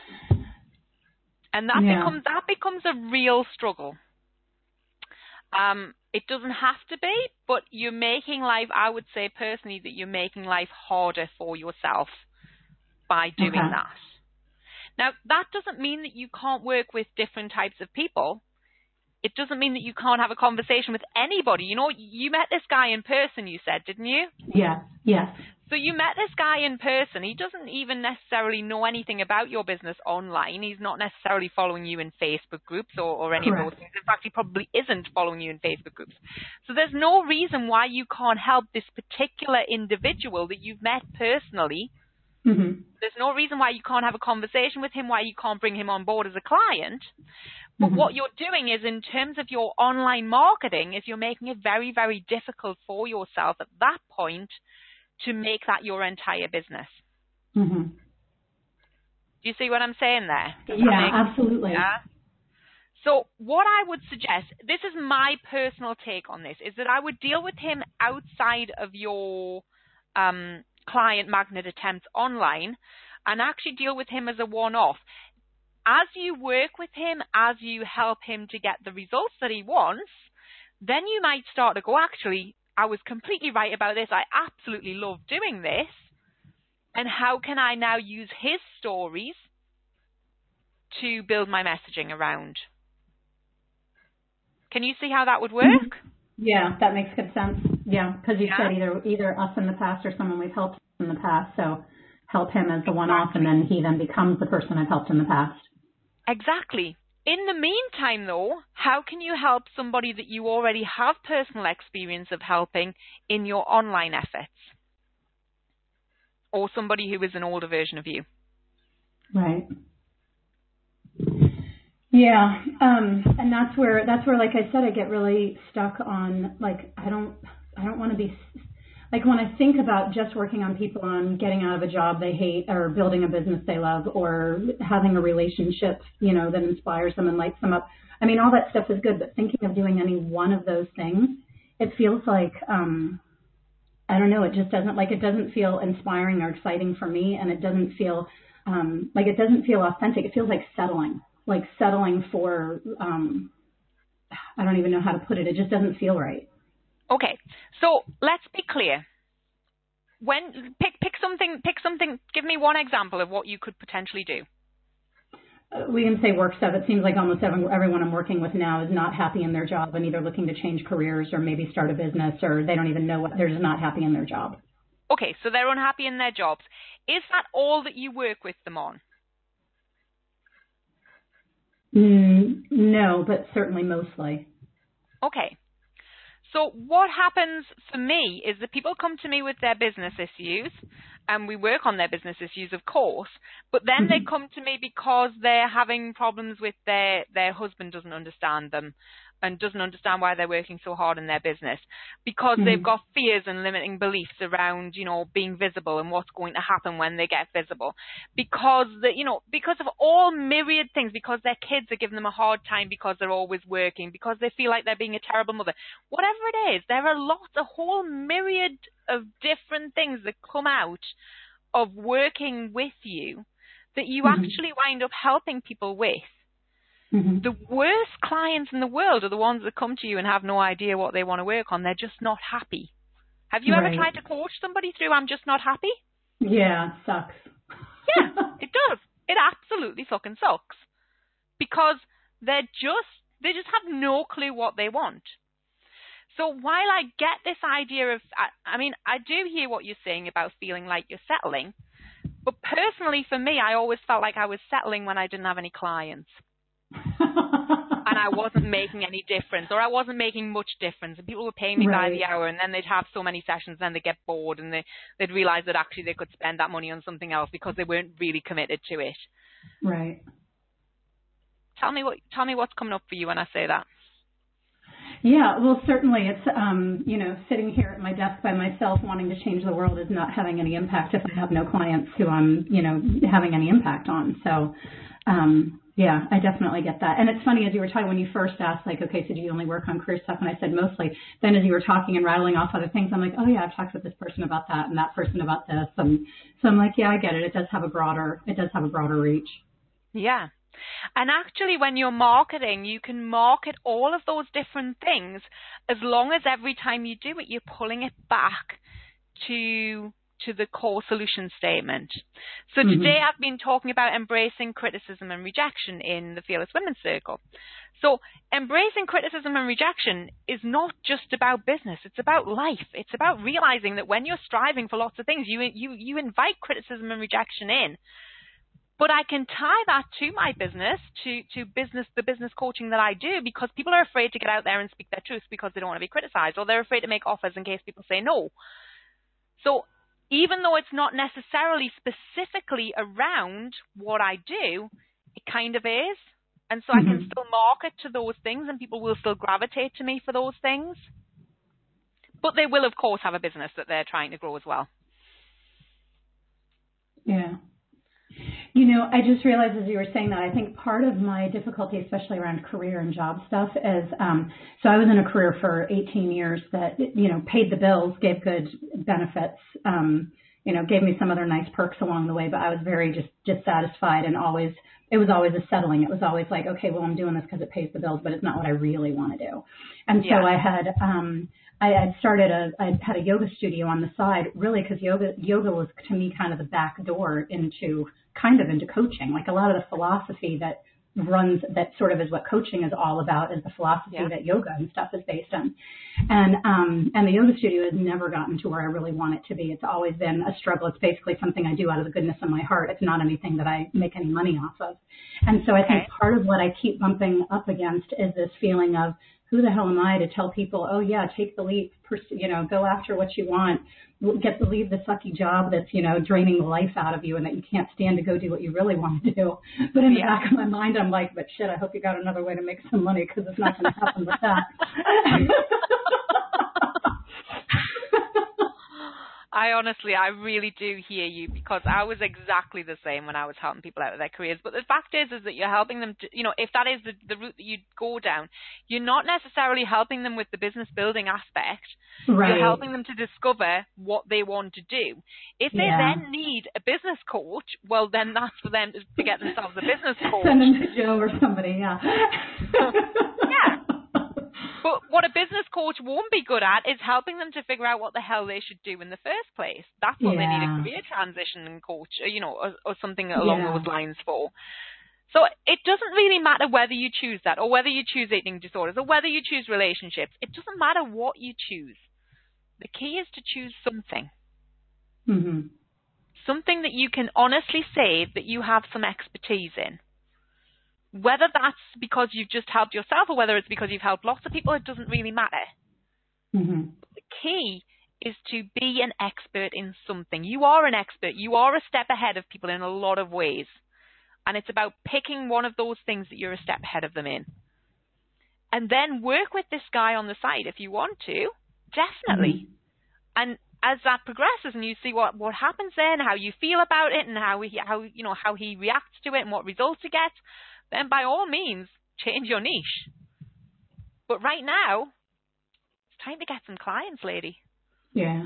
And that yeah. becomes that becomes a real struggle. Um, it doesn't have to be, but you're making life, I would say personally, that you're making life harder for yourself by doing okay. that. Now, that doesn't mean that you can't work with different types of people. It doesn't mean that you can't have a conversation with anybody. You know, you met this guy in person, you said, didn't you? Yeah, yeah. So you met this guy in person. He doesn't even necessarily know anything about your business online. He's not necessarily following you in Facebook groups or, or any Correct. of those things. In fact, he probably isn't following you in Facebook groups. So there's no reason why you can't help this particular individual that you've met personally. Mm-hmm. There's no reason why you can't have a conversation with him, why you can't bring him on board as a client. But mm-hmm. what you're doing is, in terms of your online marketing, is you're making it very, very difficult for yourself at that point to make that your entire business. Mm-hmm. Do you see what I'm saying there? Does yeah, make, absolutely. Yeah? So what I would suggest, this is my personal take on this, is that I would deal with him outside of your um, client magnet attempts online and actually deal with him as a one-off. As you work with him, as you help him to get the results that he wants, then you might start to go, actually, I was completely right about this. I absolutely love doing this. And how can I now use his stories to build my messaging around? Can you see how that would work? Yeah, that makes good sense. Yeah, because you yeah. said either either us in the past or someone we've helped in the past. So help him as the one-off, and then he then becomes the person I've helped in the past. Exactly. In the meantime, though, how can you help somebody that you already have personal experience of helping in your online efforts? Or somebody who is an older version of you? Right. Yeah, um, and that's where that's where, like I said, I get really stuck on, like, I don't I don't want to be, like, when I think about just working on people on getting out of a job they hate, or building a business they love, or having a relationship, you know, that inspires them and lights them up. I mean, all that stuff is good, but thinking of doing any one of those things, it feels like, um, I don't know, it just doesn't, like, it doesn't feel inspiring or exciting for me, and it doesn't feel, um, like, it doesn't feel authentic. It feels like settling, like settling for, um, I don't even know how to put it. It just doesn't feel right. Okay, so let's be clear. When pick pick something, pick something. Give me one example of what you could potentially do. Uh, we can say work stuff. It seems like almost everyone I'm working with now is not happy in their job and either looking to change careers or maybe start a business, or they don't even know what, they're just not happy in their job. Okay, so they're unhappy in their jobs. Is that all that you work with them on? Mm, no, but certainly mostly. Okay. So what happens for me is that people come to me with their business issues, and we work on their business issues, of course, but then they come to me because they're having problems with their, their husband doesn't understand them and doesn't understand why they're working so hard in their business, because mm-hmm. they've got fears and limiting beliefs around, you know, being visible and what's going to happen when they get visible, because the, you know, because of all myriad things, because their kids are giving them a hard time because they're always working, because they feel like they're being a terrible mother. Whatever it is, there are lots, a whole myriad of different things that come out of working with you that you mm-hmm. actually wind up helping people with. Mm-hmm. The worst clients in the world are the ones that come to you and have no idea what they want to work on. They're just not happy. Have you right. ever tried to coach somebody through I'm just not happy? Yeah, sucks. Yeah, it does. It absolutely fucking sucks. Because they're just, they just have no clue what they want. So while I get this idea of, I, I mean, I do hear what you're saying about feeling like you're settling, But personally, for me, I always felt like I was settling when I didn't have any clients. And I wasn't making any difference, or I wasn't making much difference. And people were paying me Right. by the hour, and then they'd have so many sessions, then they'd get bored, and they, they'd realize that actually they could spend that money on something else because they weren't really committed to it. Right. Tell me what, tell me what's coming up for you when I say that. Yeah, well, certainly it's, um, you know, sitting here at my desk by myself wanting to change the world is not having any impact if I have no clients who I'm, you know, having any impact on. So, um, yeah, I definitely get that. And it's funny, as you were talking, when you first asked, like, okay, so do you only work on career stuff? And I said mostly. Then as you were talking and rattling off other things, I'm like, oh, yeah, I've talked with this person about that and that person about this. And so I'm like, yeah, I get it. It does have a broader, it does have a broader reach. Yeah. And actually, when you're marketing, you can market all of those different things as long as every time you do it, you're pulling it back to to the core solution statement. So Mm-hmm. today I've been talking about embracing criticism and rejection in the Fearless Women's Circle. So embracing criticism and rejection is not just about business. It's about life. It's about realizing that when you're striving for lots of things, you you you invite criticism and rejection in. But I can tie that to my business, to, to business, the business coaching that I do, because people are afraid to get out there and speak their truth because they don't want to be criticized, or they're afraid to make offers in case people say no. So even though it's not necessarily specifically around what I do, it kind of is. And so mm-hmm. I can still market to those things and people will still gravitate to me for those things. But they will, of course, have a business that they're trying to grow as well. Yeah. You know, I just realized as you were saying that, I think part of my difficulty, especially around career and job stuff, is, um, so I was in a career for eighteen years that, you know, paid the bills, gave good benefits, um, you know, gave me some other nice perks along the way, but I was very just dissatisfied and always, it was always a settling. It was always like, okay, well, I'm doing this because it pays the bills, but it's not what I really want to do. And so yeah. I had, um, I had started a, I had a yoga studio on the side, really, because yoga, yoga was to me kind of the back door into, kind of into coaching. Like a lot of the philosophy that runs, that sort of is what coaching is all about, is the philosophy yeah. that yoga and stuff is based on. And, um, and the yoga studio has never gotten to where I really want it to be. It's always been a struggle. It's basically something I do out of the goodness of my heart. It's not anything that I make any money off of. And so I think part of what I keep bumping up against is this feeling of, who the hell am I to tell people, oh yeah, take the leap, you know, go after what you want, get to leave the sucky job that's, you know, draining the life out of you and that you can't stand to go do what you really want to do. But in the yeah. back of my mind, I'm like, but shit, I hope you got another way to make some money because it's not going to happen with that. I honestly, I really do hear you, because I was exactly the same when I was helping people out of their careers. But the fact is, is that you're helping them to, you know, if that is the, the route that you go down, you're not necessarily helping them with the business building aspect. Right. You're helping them to discover what they want to do. If they yeah. then need a business coach, well, then that's for them to, to get themselves a business coach. Send them to Joe or somebody, yeah. yeah. But what a business coach won't be good at is helping them to figure out what the hell they should do in the first place. That's what yeah. they need a career transition coach, you know, or, or something along yeah. those lines for. So it doesn't really matter whether you choose that, or whether you choose eating disorders, or whether you choose relationships. It doesn't matter what you choose. The key is to choose something. Mm-hmm. Something that you can honestly say that you have some expertise in. Whether that's because you've just helped yourself or whether it's because you've helped lots of people, it doesn't really matter. Mm-hmm. The key is to be an expert in something. You are an expert. You are a step ahead of people in a lot of ways. And it's about picking one of those things that you're a step ahead of them in. And then work with this guy on the side if you want to, definitely. Mm-hmm. And as that progresses and you see what, what happens then, how you feel about it and how he, how, you know, how he reacts to it and what results he gets, then by all means, change your niche. But right now, it's time to get some clients, lady. Yeah.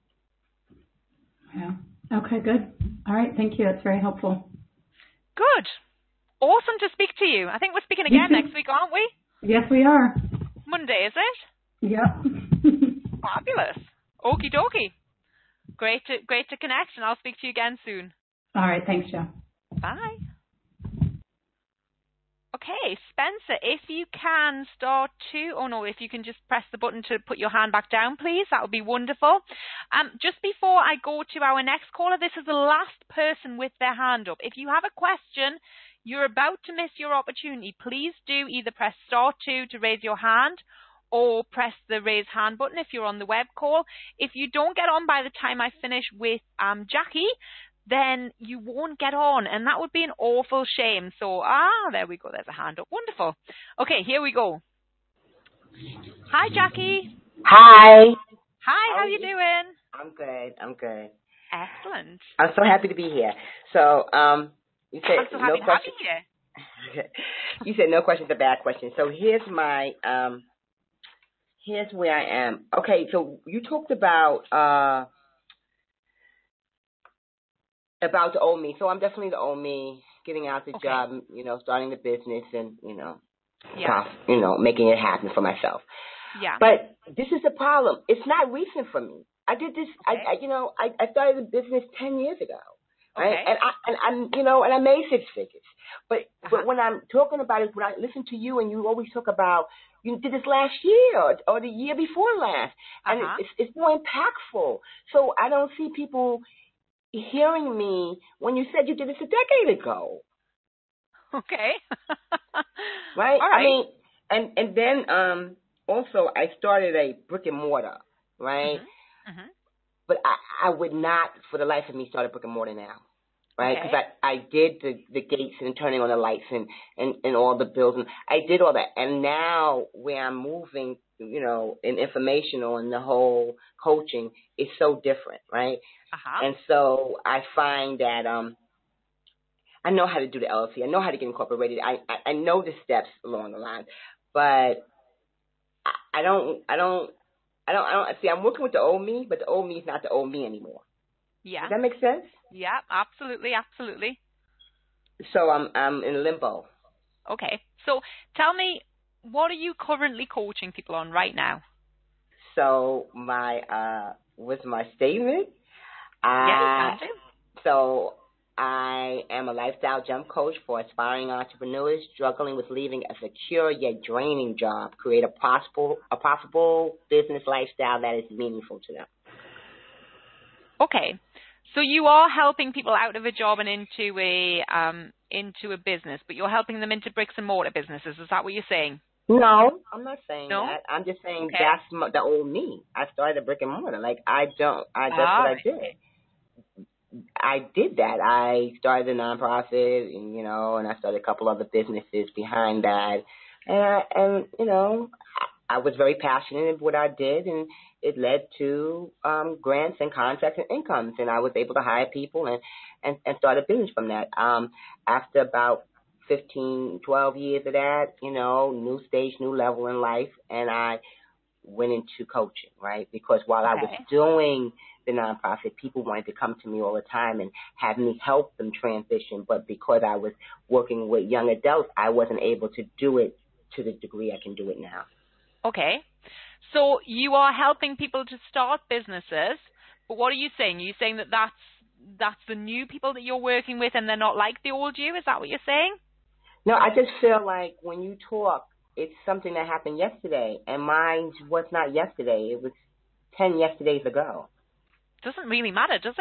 Yeah. Okay, good. All right, thank you. That's very helpful. Good. Awesome to speak to you. I think we're speaking again next week, aren't we? Yes, we are. Monday, is it? Yep. Fabulous. Okie dokie. Great to, great to connect, and I'll speak to you again soon. All right, thanks, Jo. Bye. Okay, Spencer, if you can start to, oh no, if you can just press the button to put your hand back down, please, that would be wonderful. Um, just before I go to our next caller, this is the last person with their hand up. If you have a question, you're about to miss your opportunity, please do either press star two to raise your hand or press the raise hand button if you're on the web call. If you don't get on by the time I finish with um, Jackie, then you won't get on, and that would be an awful shame. So, ah, there we go. There's a hand up. Wonderful. Okay, here we go. Hi, Jackie. Hi. Hi, how, how you doing? I'm good. I'm good. Excellent. I'm so happy to be here. So, um, you said I'm so happy no to questions. have you here. You said no questions are bad questions. So here's my, um, here's where I am. Okay, so you talked about, uh, about the old me. So I'm definitely the old me, getting out the okay. job, you know, starting the business and, you know, yeah. stuff, you know, making it happen for myself. Yeah. But this is the problem. It's not recent for me. I did this, okay. I, I, you know, I, I started the business ten years ago. Right? Okay. And I, and I'm, you know, and I made six figures. But, uh-huh. but when I'm talking about it, when I listen to you and you always talk about, you did this last year or, or the year before last, and uh-huh. it's, it's more impactful. So I don't see people hearing me when you said you did this a decade ago. Okay. right? All right. I mean, and, and then, um, also I started a brick and mortar, right? Mm-hmm. Mm-hmm. But I, I would not, for the life of me, start a brick and mortar now, right? Because okay. I, I did the, the gates and turning on the lights and, and, and all the bills. And I did all that. And now where I'm moving, you know, in informational and the whole coaching is so different, right? Uh-huh. And so I find that um, I know how to do the L L C. I know how to get incorporated. I, I, I know the steps along the line. But I, I don't, I don't, I don't, I don't, see, I'm working with the old me, but the old me is not the old me anymore. Yeah. Does that make sense? Yeah, absolutely, absolutely. So I'm, I'm in limbo. Okay. So tell me, what are you currently coaching people on right now? So my, uh, what's my statement? Yeah, I, so I am a lifestyle jump coach for aspiring entrepreneurs struggling with leaving a secure yet draining job, create a possible, a possible business lifestyle that is meaningful to them. Okay. So you are helping people out of a job and into a um, into a business, but you're helping them into bricks and mortar businesses. Is that what you're saying? No, I'm not saying no? that. I'm just saying okay. that's my, the old me. I started a brick and mortar. Like I don't. I that's ah, what I did. I did that. I started a nonprofit, and you know, and I started a couple other businesses behind that, and I, and you know, I was very passionate in what I did, and it led to um, grants and contracts and incomes, and I was able to hire people and and, and start a business from that. Um, after about fifteen, twelve years of that, you know, new stage, new level in life, and I went into coaching, right? Because while okay. I was doing the nonprofit, people wanted to come to me all the time and have me help them transition. But because I was working with young adults, I wasn't able to do it to the degree I can do it now. Okay. So you are helping people to start businesses, but what are you saying? Are you saying that that's, that's the new people that you're working with and they're not like the old you? Is that what you're saying? No, I just feel like when you talk, it's something that happened yesterday, and mine was not yesterday. It was ten yesterdays ago. Doesn't really matter, does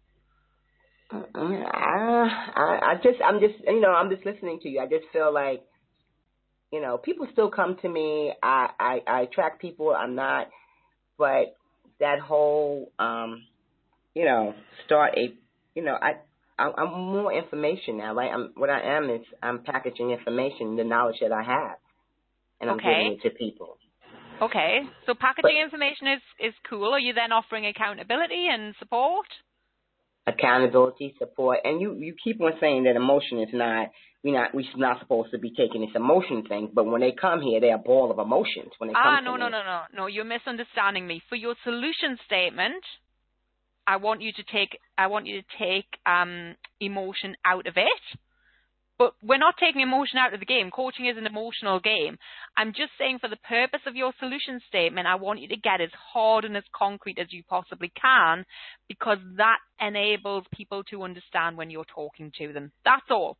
it? I, I, I just, I'm just, you know, I'm just listening to you. I just feel like, you know, people still come to me. I, I, I attract people. I'm not, but that whole, um, you know, start a, you know, I, I'm more information now, right? I'm, what I am is I'm packaging information, the knowledge that I have, and I'm okay. giving it to people. Okay. So packaging but, information is, is cool. Are you then offering accountability and support? Accountability, support, and you, you keep on saying that emotion is not, we're not, we're not supposed to be taking this emotion thing, but when they come here, they're a ball of emotions when they ah, come no, to no, me. no, no, no, you're misunderstanding me. For your solution statement, I want you to take, I want you to take um, emotion out of it. But we're not taking emotion out of the game. Coaching is an emotional game. I'm just saying for the purpose of your solution statement, I want you to get as hard and as concrete as you possibly can, because that enables people to understand when you're talking to them. That's all.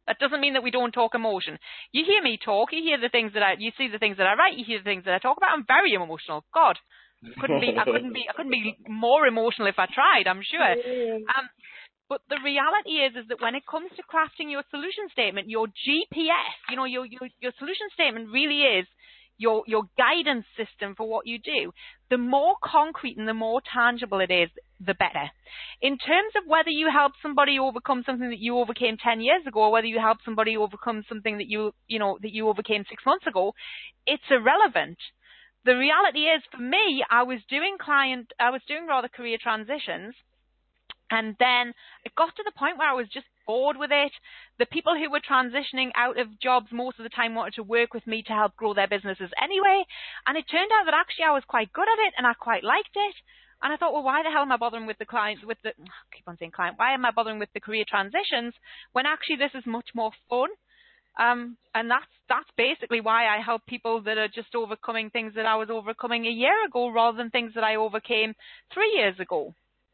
That doesn't mean that we don't talk emotion. You hear me talk, you hear the things that I, you see the things that I write, you hear the things that I talk about. I'm very emotional. God, couldn't be, I couldn't be, I couldn't be more emotional if I tried, I'm sure. Um, but the reality is, is that when it comes to crafting your solution statement, your G P S, you know, your, your, your solution statement really is your, your guidance system for what you do. The more concrete and the more tangible it is, the better. In terms of whether you help somebody overcome something that you overcame ten years ago, or whether you help somebody overcome something that you, you know, that you overcame six months ago, it's irrelevant. The reality is, for me, I was doing client, I was doing rather career transitions, and then it got to the point where I was just bored with it. The people who were transitioning out of jobs most of the time wanted to work with me to help grow their businesses anyway. And it turned out that actually I was quite good at it and I quite liked it. And I thought, well, why the hell am I bothering with the clients, with the, I keep on saying client, why am I bothering with the career transitions when actually this is much more fun? Um, and that's, that's basically why I help people that are just overcoming things that I was overcoming a year ago rather than things that I overcame three years ago.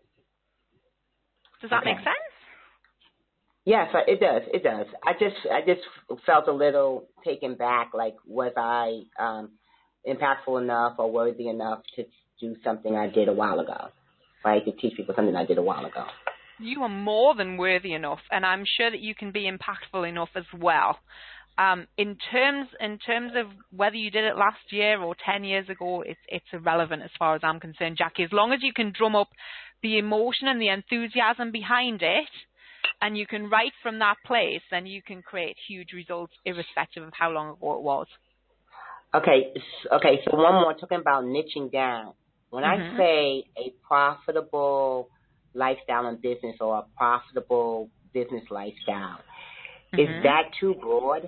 Does that okay. make sense? Yes, it does. It does. I just, I just felt a little taken back. Like, was I um, impactful enough or worthy enough to do something I did a while ago, right? To teach people something I did a while ago. You are more than worthy enough, and I'm sure that you can be impactful enough as well. Um, in terms, in terms of whether you did it last year or ten years ago, it's it's irrelevant as far as I'm concerned, Jackie. As long as you can drum up the emotion and the enthusiasm behind it, and you can write from that place, then you can create huge results irrespective of how long ago it was. Okay, okay. So one more, talking about niching down. When mm-hmm. I say a profitable lifestyle and business, or a profitable business lifestyle, mm-hmm. is that too broad?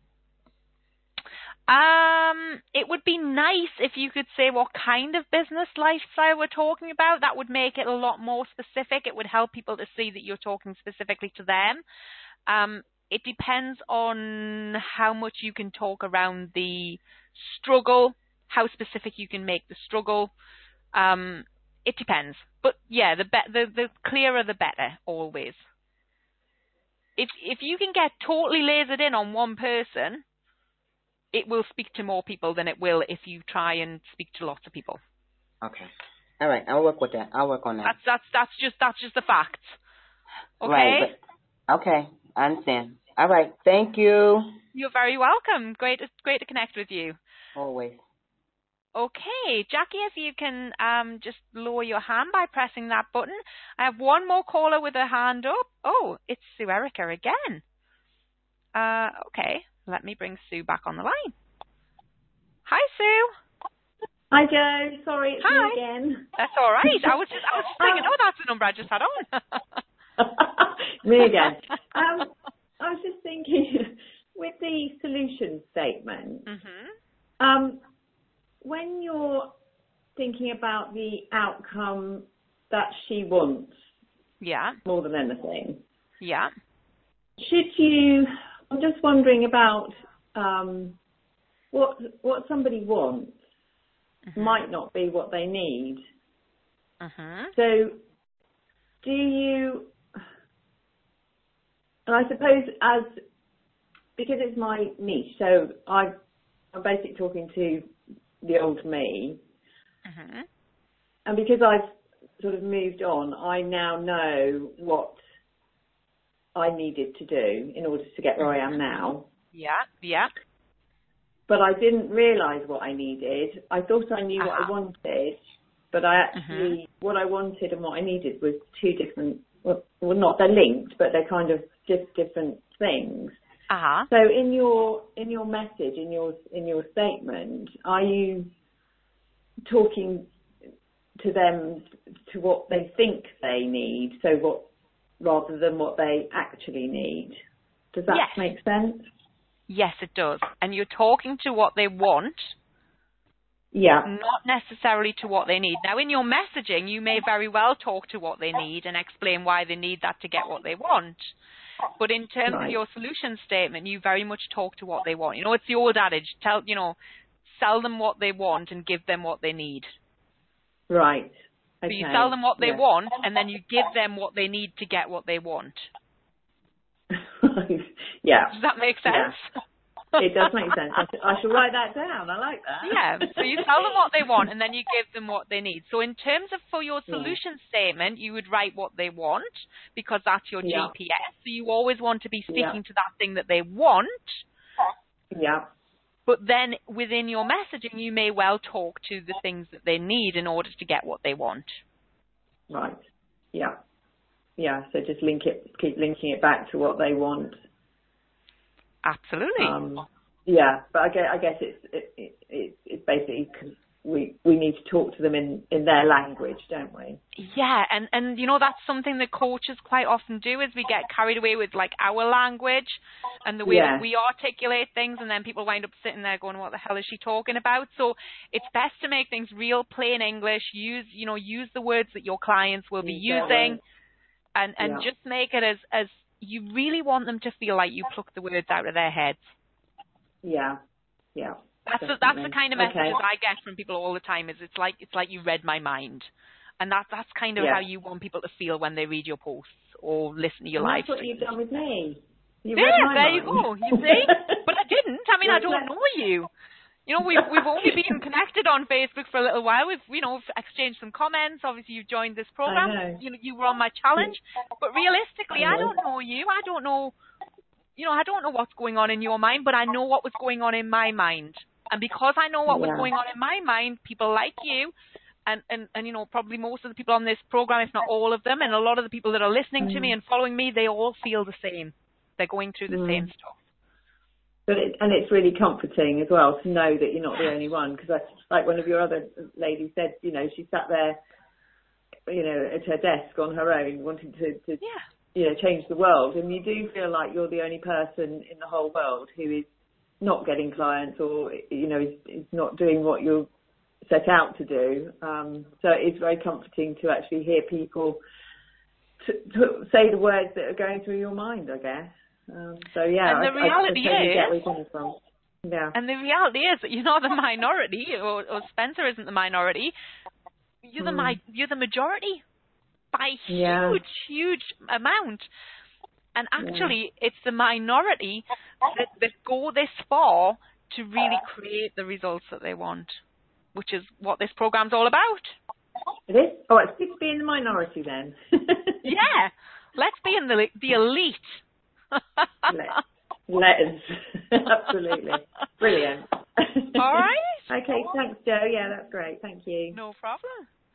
Um, it would be nice if you could say what kind of business lifestyle we're talking about. That would make it a lot more specific. It would help people to see that you're talking specifically to them. Um, it depends on how much you can talk around the struggle, how specific you can make the struggle. Um, it depends. But yeah, the, be- the the clearer the better, always. If if you can get totally lasered in on one person, it will speak to more people than it will if you try and speak to lots of people. Okay. All right. I'll work with that. I'll work on that. That's that's that's just that's just the facts. Okay. Right. But, okay. I understand. All right. Thank you. You're very welcome. Great, great to connect with you. Always. Okay, Jackie, if you can um, just lower your hand by pressing that button. I have one more caller with her hand up. Oh, it's Sue Erica again. Uh, okay. Let me bring Sue back on the line. Hi, Sue. Hi, Joe. Sorry, it's Hi. me again. That's all right. I was just, I was just thinking, oh, that's the number I just had on. Me again. Um, I was just thinking, with the solution statement, mm-hmm. um, when you're thinking about the outcome that she wants, yeah, more than anything, yeah, should you? I'm just wondering about um, what what somebody wants mm-hmm. might not be what they need. Mm-hmm. So, do you? And I suppose as because it's my niche, so I, I'm basically talking to the old me, mm-hmm. and because I've sort of moved on, I now know what I needed to do in order to get where I am now. Yeah, yeah. But I didn't realise what I needed. I thought I knew uh-huh. what I wanted, but I actually, mm-hmm. what I wanted and what I needed was two different, well, well not, they're linked, but they're kind of just different things. Uh-huh. So in your, in your message, in your, in your statement, are you talking to them to what they think they need? So what, rather than what they actually need. Does that yes. make sense? Yes, it does. And you're talking to what they want, yeah, not necessarily to what they need. Now, in your messaging, you may very well talk to what they need and explain why they need that to get what they want. But in terms right. of your solution statement, you very much talk to what they want. You know, it's the old adage, tell, you know, sell them what they want and give them what they need. Right. So okay. you sell them what they yeah. want, and then you give them what they need to get what they want. Right. Yeah. Does that make sense? Yeah. It does make sense. I should, I should write that down. I like that. Yeah. So you tell them what they want, and then you give them what they need. So in terms of for your solution yeah. statement, you would write what they want because that's your yeah. G P S. So you always want to be speaking yeah. to that thing that they want. Yeah. But then within your messaging, you may well talk to the things that they need in order to get what they want. Right. Yeah. Yeah. So just link it, keep linking it back to what they want. Absolutely. Um, yeah, but I guess, I guess it's it, it, it, it's basically we we need to talk to them in, in their language, don't we? Yeah, and, and you know that's something that coaches quite often do is we get carried away with like our language and the way yeah. that we articulate things, and then people wind up sitting there going, "What the hell is she talking about?" So it's best to make things real plain English. Use you know use the words that your clients will be using, and and yeah. just make it as as you really want them to feel like you pluck the words out of their heads. Yeah, yeah. That's the, that's the kind of messages okay. I get from people all the time. Is it's like it's like you read my mind, and that that's kind of yeah. how you want people to feel when they read your posts or listen to your and live. That's what you've done with me. You yeah, read my there mind. you go. You see, but I didn't. I mean, I don't know you. You know, we've we've only been connected on Facebook for a little while. We've you know exchanged some comments. Obviously, you've joined this program. I know. You know, you were on my challenge. But realistically, I, I don't know you. I don't know. You know, I don't know what's going on in your mind, but I know what was going on in my mind. And because I know what yeah. was going on in my mind, people like you, and, and, and, you know, probably most of the people on this program, if not all of them, and a lot of the people that are listening mm. to me and following me, they all feel the same. They're going through the mm. same stuff. But it, and it's really comforting as well to know that you're not the only one. Because like one of your other ladies said, you know, she sat there, you know, at her desk on her own, wanting to, to yeah. you know, change the world. And you do feel like you're the only person in the whole world who is not getting clients or, you know, is, is not doing what you're set out to do. Um, so it's very comforting to actually hear people to, to say the words that are going through your mind, I guess. Um, so, yeah, and the I, reality I, I totally is, get where you're coming from. Yeah. And the reality is that you're not the minority, or, or Spencer isn't the minority. You're the, mm. you're the majority by a huge, yeah. huge amount. And actually, yeah. it's the minority that, that go this far to really create the results that they want, which is what this program's all about. It is? Oh, it's good to be in the minority then. yeah. Let's be in the the elite. Let's. Let's. Absolutely. Brilliant. All right. Okay, thanks, Jo. Yeah, that's great. Thank you. No problem.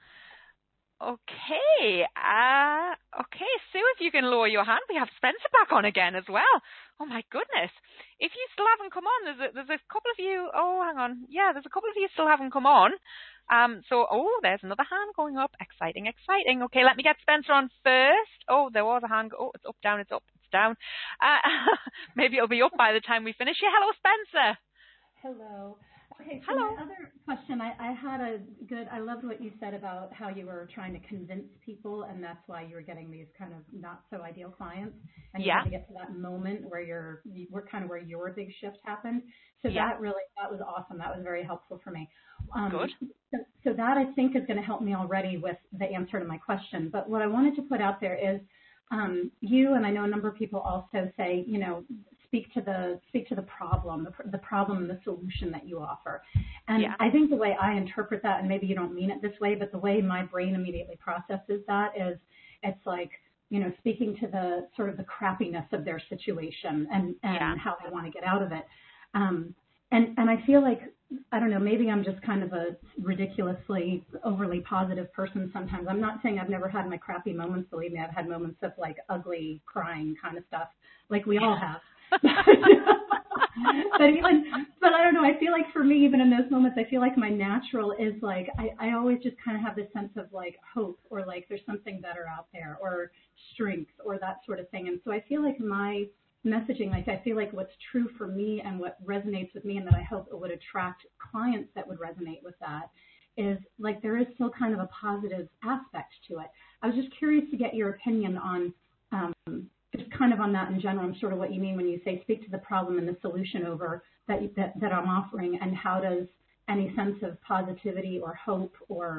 Okay, uh, okay, Sue, if you can lower your hand, we have Spencer back on again as well. Oh my goodness. If you still haven't come on, there's a, there's a couple of you, oh, hang on. Yeah, there's a couple of you still haven't come on. Um, so, oh, there's another hand going up. Exciting, exciting. Okay, let me get Spencer on first. Oh, there was a hand. Oh, it's up, down, it's up, it's down. Uh, maybe it'll be up by the time we finish. Yeah, hello, Spencer. Hello. Okay, so Hello. my other question, I, I had a good, I loved what you said about how you were trying to convince people, and that's why you were getting these kind of not so ideal clients, and you yeah. had to get to that moment where you're, you were kind of where your big shift happened. So yeah. that really, that was awesome. That was very helpful for me. Um, Good. So, so that I think is going to help me already with the answer to my question. But what I wanted to put out there is um, you, and I know a number of people also say, you know, speak to the speak to the problem, the, the problem and the solution that you offer. And yeah. I think the way I interpret that, and maybe you don't mean it this way, but the way my brain immediately processes that is it's like, you know, speaking to the sort of the crappiness of their situation and, and yeah. how they want to get out of it. Um, and, and I feel like, I don't know, maybe I'm just kind of a ridiculously overly positive person sometimes. I'm not saying I've never had my crappy moments. Believe me, I've had moments of like ugly crying kind of stuff, like we all have. but even, but I don't know, I feel like for me, even in those moments, I feel like my natural is like, I, I always just kind of have this sense of like hope or like there's something better out there or strength or that sort of thing. And so I feel like my messaging, like I feel like what's true for me and what resonates with me and that I hope it would attract clients that would resonate with that is like there is still kind of a positive aspect to it. I was just curious to get your opinion on um, just kind of on that in general, and sort of what you mean when you say speak to the problem and the solution over that, that that I'm offering, and how does any sense of positivity or hope or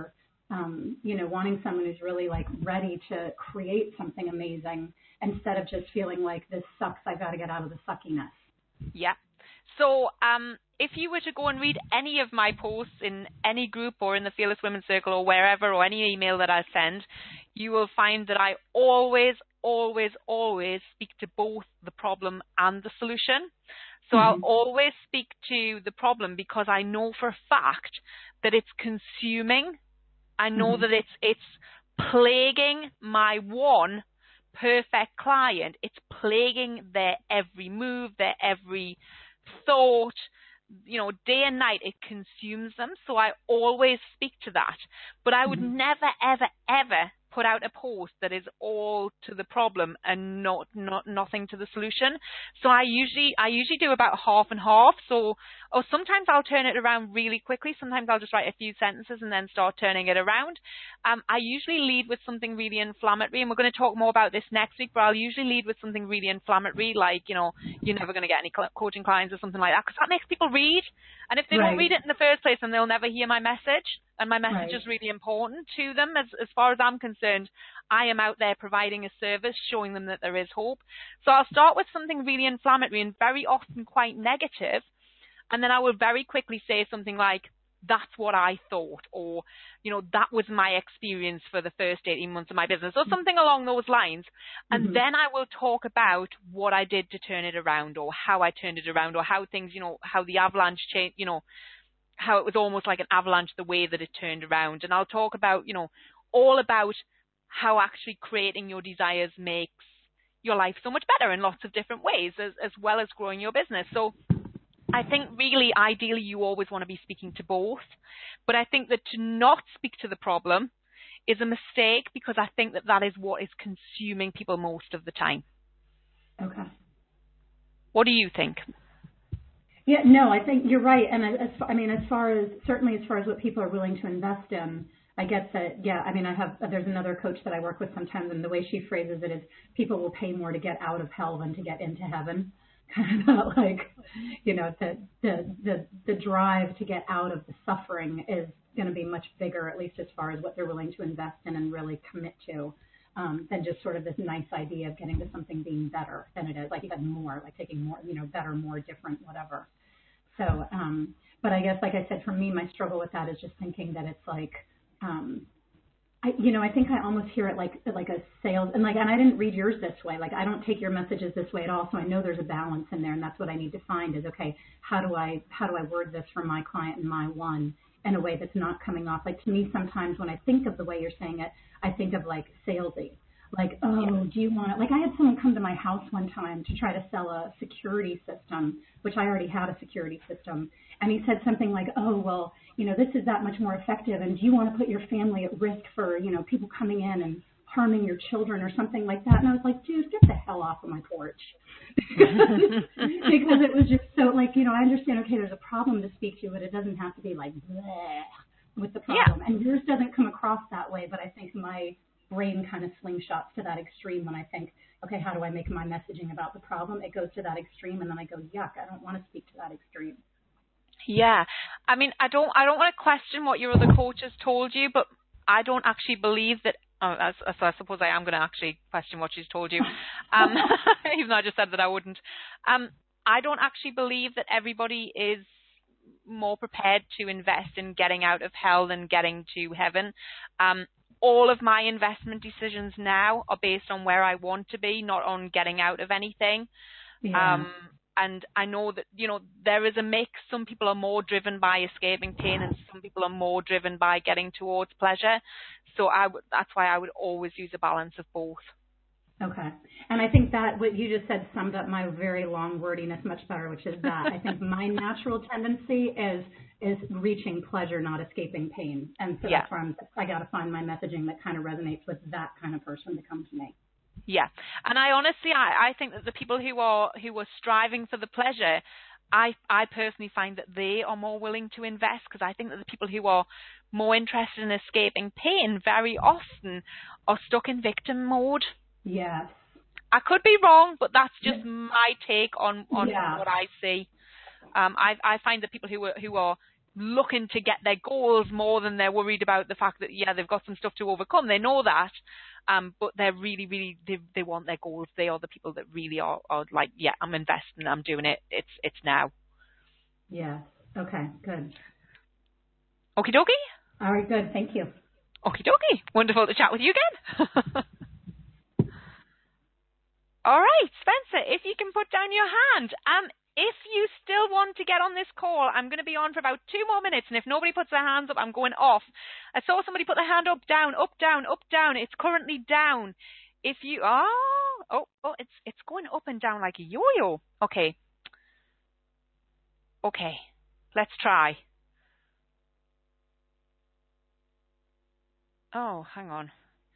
um, you know, wanting someone who's really like ready to create something amazing instead of just feeling like this sucks, I've got to get out of the suckiness. Yeah. So um, if you were to go and read any of my posts in any group or in the Fearless Women's Circle or wherever, or any email that I send, you will find that I always, always, always speak to both the problem and the solution. So mm-hmm. I'll always speak to the problem because I know for a fact that it's consuming. I know mm-hmm. that it's it's plaguing my one perfect client. It's plaguing their every move, their every thought, you know, day and night. It consumes them. So I always speak to that. But I would mm-hmm. never, ever, ever put out a post that is all to the problem and not, not nothing to the solution. So I usually I usually do about half and half. So or sometimes I'll turn it around really quickly. Sometimes I'll just write a few sentences and then start turning it around. Um, I usually lead with something really inflammatory, and we're going to talk more about this next week, but I'll usually lead with something really inflammatory, like, you know, you're never going to get any coaching clients or something like that, because that makes people read. And if they right. don't read it in the first place, then they'll never hear my message. And my message right. is really important to them. As, as far as I'm concerned, I am out there providing a service, showing them that there is hope. So I'll start with something really inflammatory and very often quite negative. And then I will very quickly say something like, that's what I thought, or, you know, that was my experience for the first eighteen months of my business, or something along those lines. And mm-hmm. then I will talk about what I did to turn it around, or how I turned it around, or how things, you know, how the avalanche changed, you know, how it was almost like an avalanche, the way that it turned around. And I'll talk about, you know, all about how actually creating your desires makes your life so much better in lots of different ways, as, as well as growing your business. So I think really, ideally, you always want to be speaking to both. But I think that to not speak to the problem is a mistake, because I think that that is what is consuming people most of the time. Okay. What do you think? Yeah, no, I think you're right. And as, I mean, as far as, certainly as far as what people are willing to invest in, I get that, yeah, I mean, I have, there's another coach that I work with sometimes, and the way she phrases it is people will pay more to get out of hell than to get into heaven. Kind of like, you know, the, the, the, the drive to get out of the suffering is going to be much bigger, at least as far as what they're willing to invest in and really commit to, um, than just sort of this nice idea of getting to something being better than it is. Like you said, more, like taking more, you know, better, more, different, whatever. So, um, but I guess, like I said, for me, my struggle with that is just thinking that it's like, um, I, you know, I think I almost hear it like like a sales, and like, and I didn't read yours this way. Like, I don't take your messages this way at all. So I know there's a balance in there, and that's what I need to find is, okay, how do I how do I word this for my client and my one in a way that's not coming off? Like, to me, sometimes when I think of the way you're saying it, I think of like salesy. Like, oh, do you want it? Like, I had someone come to my house one time to try to sell a security system, which I already had a security system. And he said something like, oh, well, you know, this is that much more effective. And do you want to put your family at risk for, you know, people coming in and harming your children or something like that? And I was like, dude, get the hell off of my porch. Because it was just so, like, you know, I understand, okay, there's a problem to speak to, but it doesn't have to be like, bleh, with the problem. Yeah. And yours doesn't come across that way, but I think my brain kind of slingshots to that extreme when I think, okay, how do I make my messaging about the problem? It goes to that extreme, and then I go, yuck, I don't want to speak to that extreme. Yeah. I mean, I don't I don't want to question what your other coaches told you, but I don't actually believe that, oh, as, as I suppose I am going to actually question what she's told you, um, even though I just said that I wouldn't. Um, I don't actually believe that everybody is more prepared to invest in getting out of hell than getting to heaven. Um, all of my investment decisions now are based on where I want to be, not on getting out of anything. Yeah. Um, and I know that, you know, there is a mix. Some people are more driven by escaping pain, and some people are more driven by getting towards pleasure. So I w- that's why I would always use a balance of both. Okay. And I think that what you just said summed up my very long wordiness much better, which is that I think my natural tendency is is reaching pleasure, not escaping pain. And so yeah. that's where I'm, I got to find my messaging that kind of resonates with that kind of person to come to me. Yeah. And I honestly, I, I think that the people who are who are striving for the pleasure, I, I personally find that they are more willing to invest, because I think that the people who are more interested in escaping pain very often are stuck in victim mode. Yes. I could be wrong, but that's just my take on, on yeah. what I see. Um, I, I find that people who are, who are looking to get their goals more than they're worried about the fact that, yeah, they've got some stuff to overcome. They know that, um, but they're really, really, they, they want their goals. They are the people that really are, are like, yeah, I'm investing, I'm doing it. It's, it's now. Yeah. Okay, good. Okie dokie. All right, good. Thank you. Okie dokie. Wonderful to chat with you again. All right, Spencer, if you can put down your hand. Um, if you still want to get on this call, I'm going to be on for about two more minutes, and if nobody puts their hands up, I'm going off. I saw somebody put their hand up, down, up, down, up, down. It's currently down. If you, oh, oh, oh, it's it's going up and down like a yo-yo. Okay. Okay, let's try. Oh, hang on.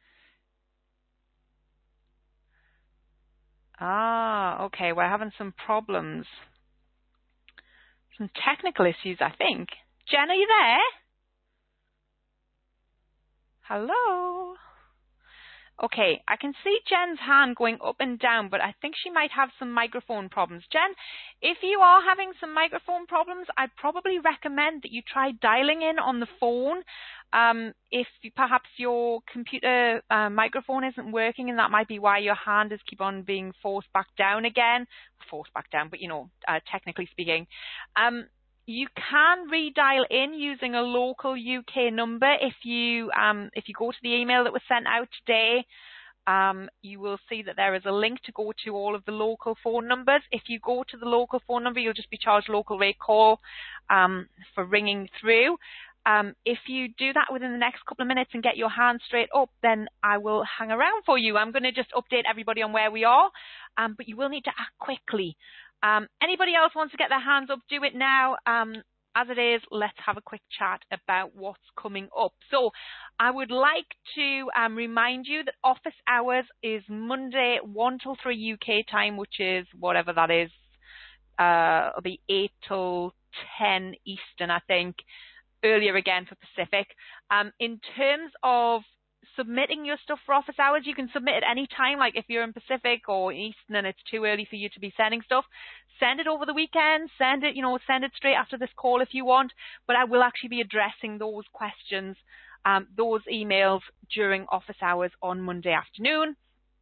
Ah, okay, we're having some problems. Some technical issues, I think. Jen, are you there? Hello? Okay, I can see Jen's hand going up and down, but I think she might have some microphone problems. Jen, if you are having some microphone problems, I'd probably recommend that you try dialing in on the phone. Um, if you, perhaps your computer uh, microphone isn't working, and that might be why your hand is keep on being forced back down again. Forced back down, but you know, uh, technically speaking. Um, You can redial in using a local U K number. If you um, if you go to the email that was sent out today, um, you will see that there is a link to go to all of the local phone numbers. If you go to the local phone number, you'll just be charged local rate call um, for ringing through. Um, if you do that within the next couple of minutes and get your hand straight up, then I will hang around for you. I'm going to just update everybody on where we are, um, but you will need to act quickly. Um, anybody else wants to get their hands up, do it now. Um, as it is, let's have a quick chat about what's coming up. So I would like to um, remind you that office hours is Monday one till three U K time, which is whatever that is. Uh, it'll be eight till ten Eastern, I think. Earlier again for Pacific. Um, in terms of submitting your stuff for office hours, you can submit at any time. Like if you're in Pacific or Eastern and it's too early for you to be sending stuff, send it over the weekend, send it, you know, send it straight after this call if you want. But I will actually be addressing those questions, um, those emails during office hours on Monday afternoon.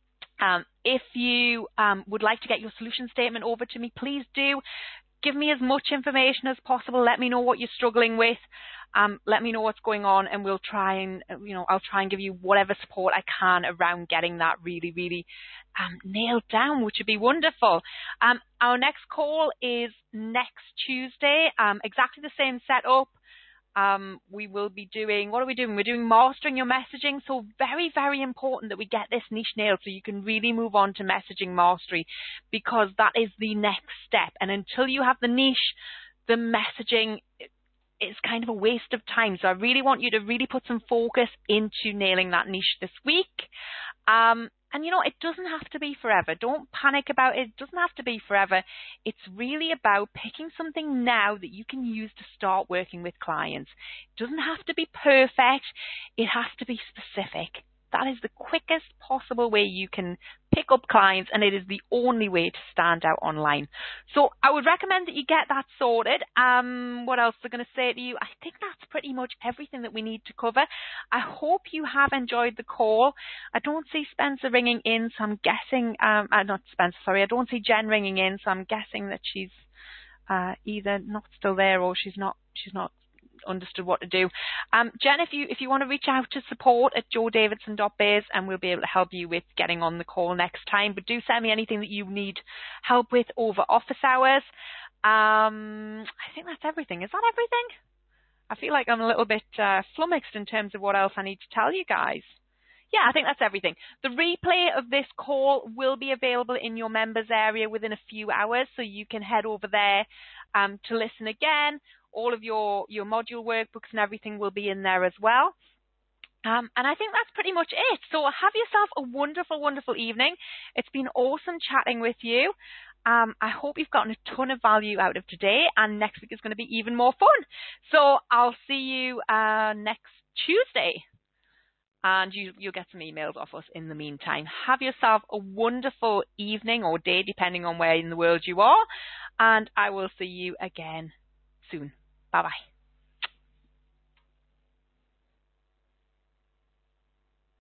Um, if you um, would like to get your solution statement over to me, please do. Give me as much information as possible. Let me know what you're struggling with. Um, let me know what's going on, and we'll try and, you know, I'll try and give you whatever support I can around getting that really, really um, nailed down, which would be wonderful. Um, our next call is next Tuesday, um, exactly the same setup. Um, we will be doing, what are we doing? We're doing mastering your messaging. So very, very important that we get this niche nailed so you can really move on to messaging mastery, because that is the next step. And until you have the niche, the messaging is kind of a waste of time. So I really want you to really put some focus into nailing that niche this week. Um, And, you know, it doesn't have to be forever. Don't panic about it. It doesn't have to be forever. It's really about picking something now that you can use to start working with clients. It doesn't have to be perfect. It has to be specific. That is the quickest possible way you can pick up clients, and it is the only way to stand out online. So I would recommend that you get that sorted. Um, what else am I going to say to you? I think that's pretty much everything that we need to cover. I hope you have enjoyed the call. I don't see Spencer ringing in, so I'm guessing, um, uh, not Spencer, sorry, I don't see Jen ringing in, so I'm guessing that she's uh, either not still there or she's not, she's not understood what to do. Um, Jen, if you if you want to reach out to support at joe davidson dot biz, and we'll be able to help you with getting on the call next time. But do send me anything that you need help with over office hours. Um, I think that's everything. Is that everything? I feel like I'm a little bit uh, flummoxed in terms of what else I need to tell you guys. Yeah, I think that's everything. The replay of this call will be available in your members area within a few hours, so you can head over there um, to listen again. All of your, your module workbooks and everything will be in there as well. Um, and I think that's pretty much it. So have yourself a wonderful, wonderful evening. It's been awesome chatting with you. Um, I hope you've gotten a ton of value out of today, and next week is going to be even more fun. So I'll see you uh, next Tuesday. And you, you'll get some emails off us in the meantime. Have yourself a wonderful evening or day, depending on where in the world you are. And I will see you again soon. Bye-bye.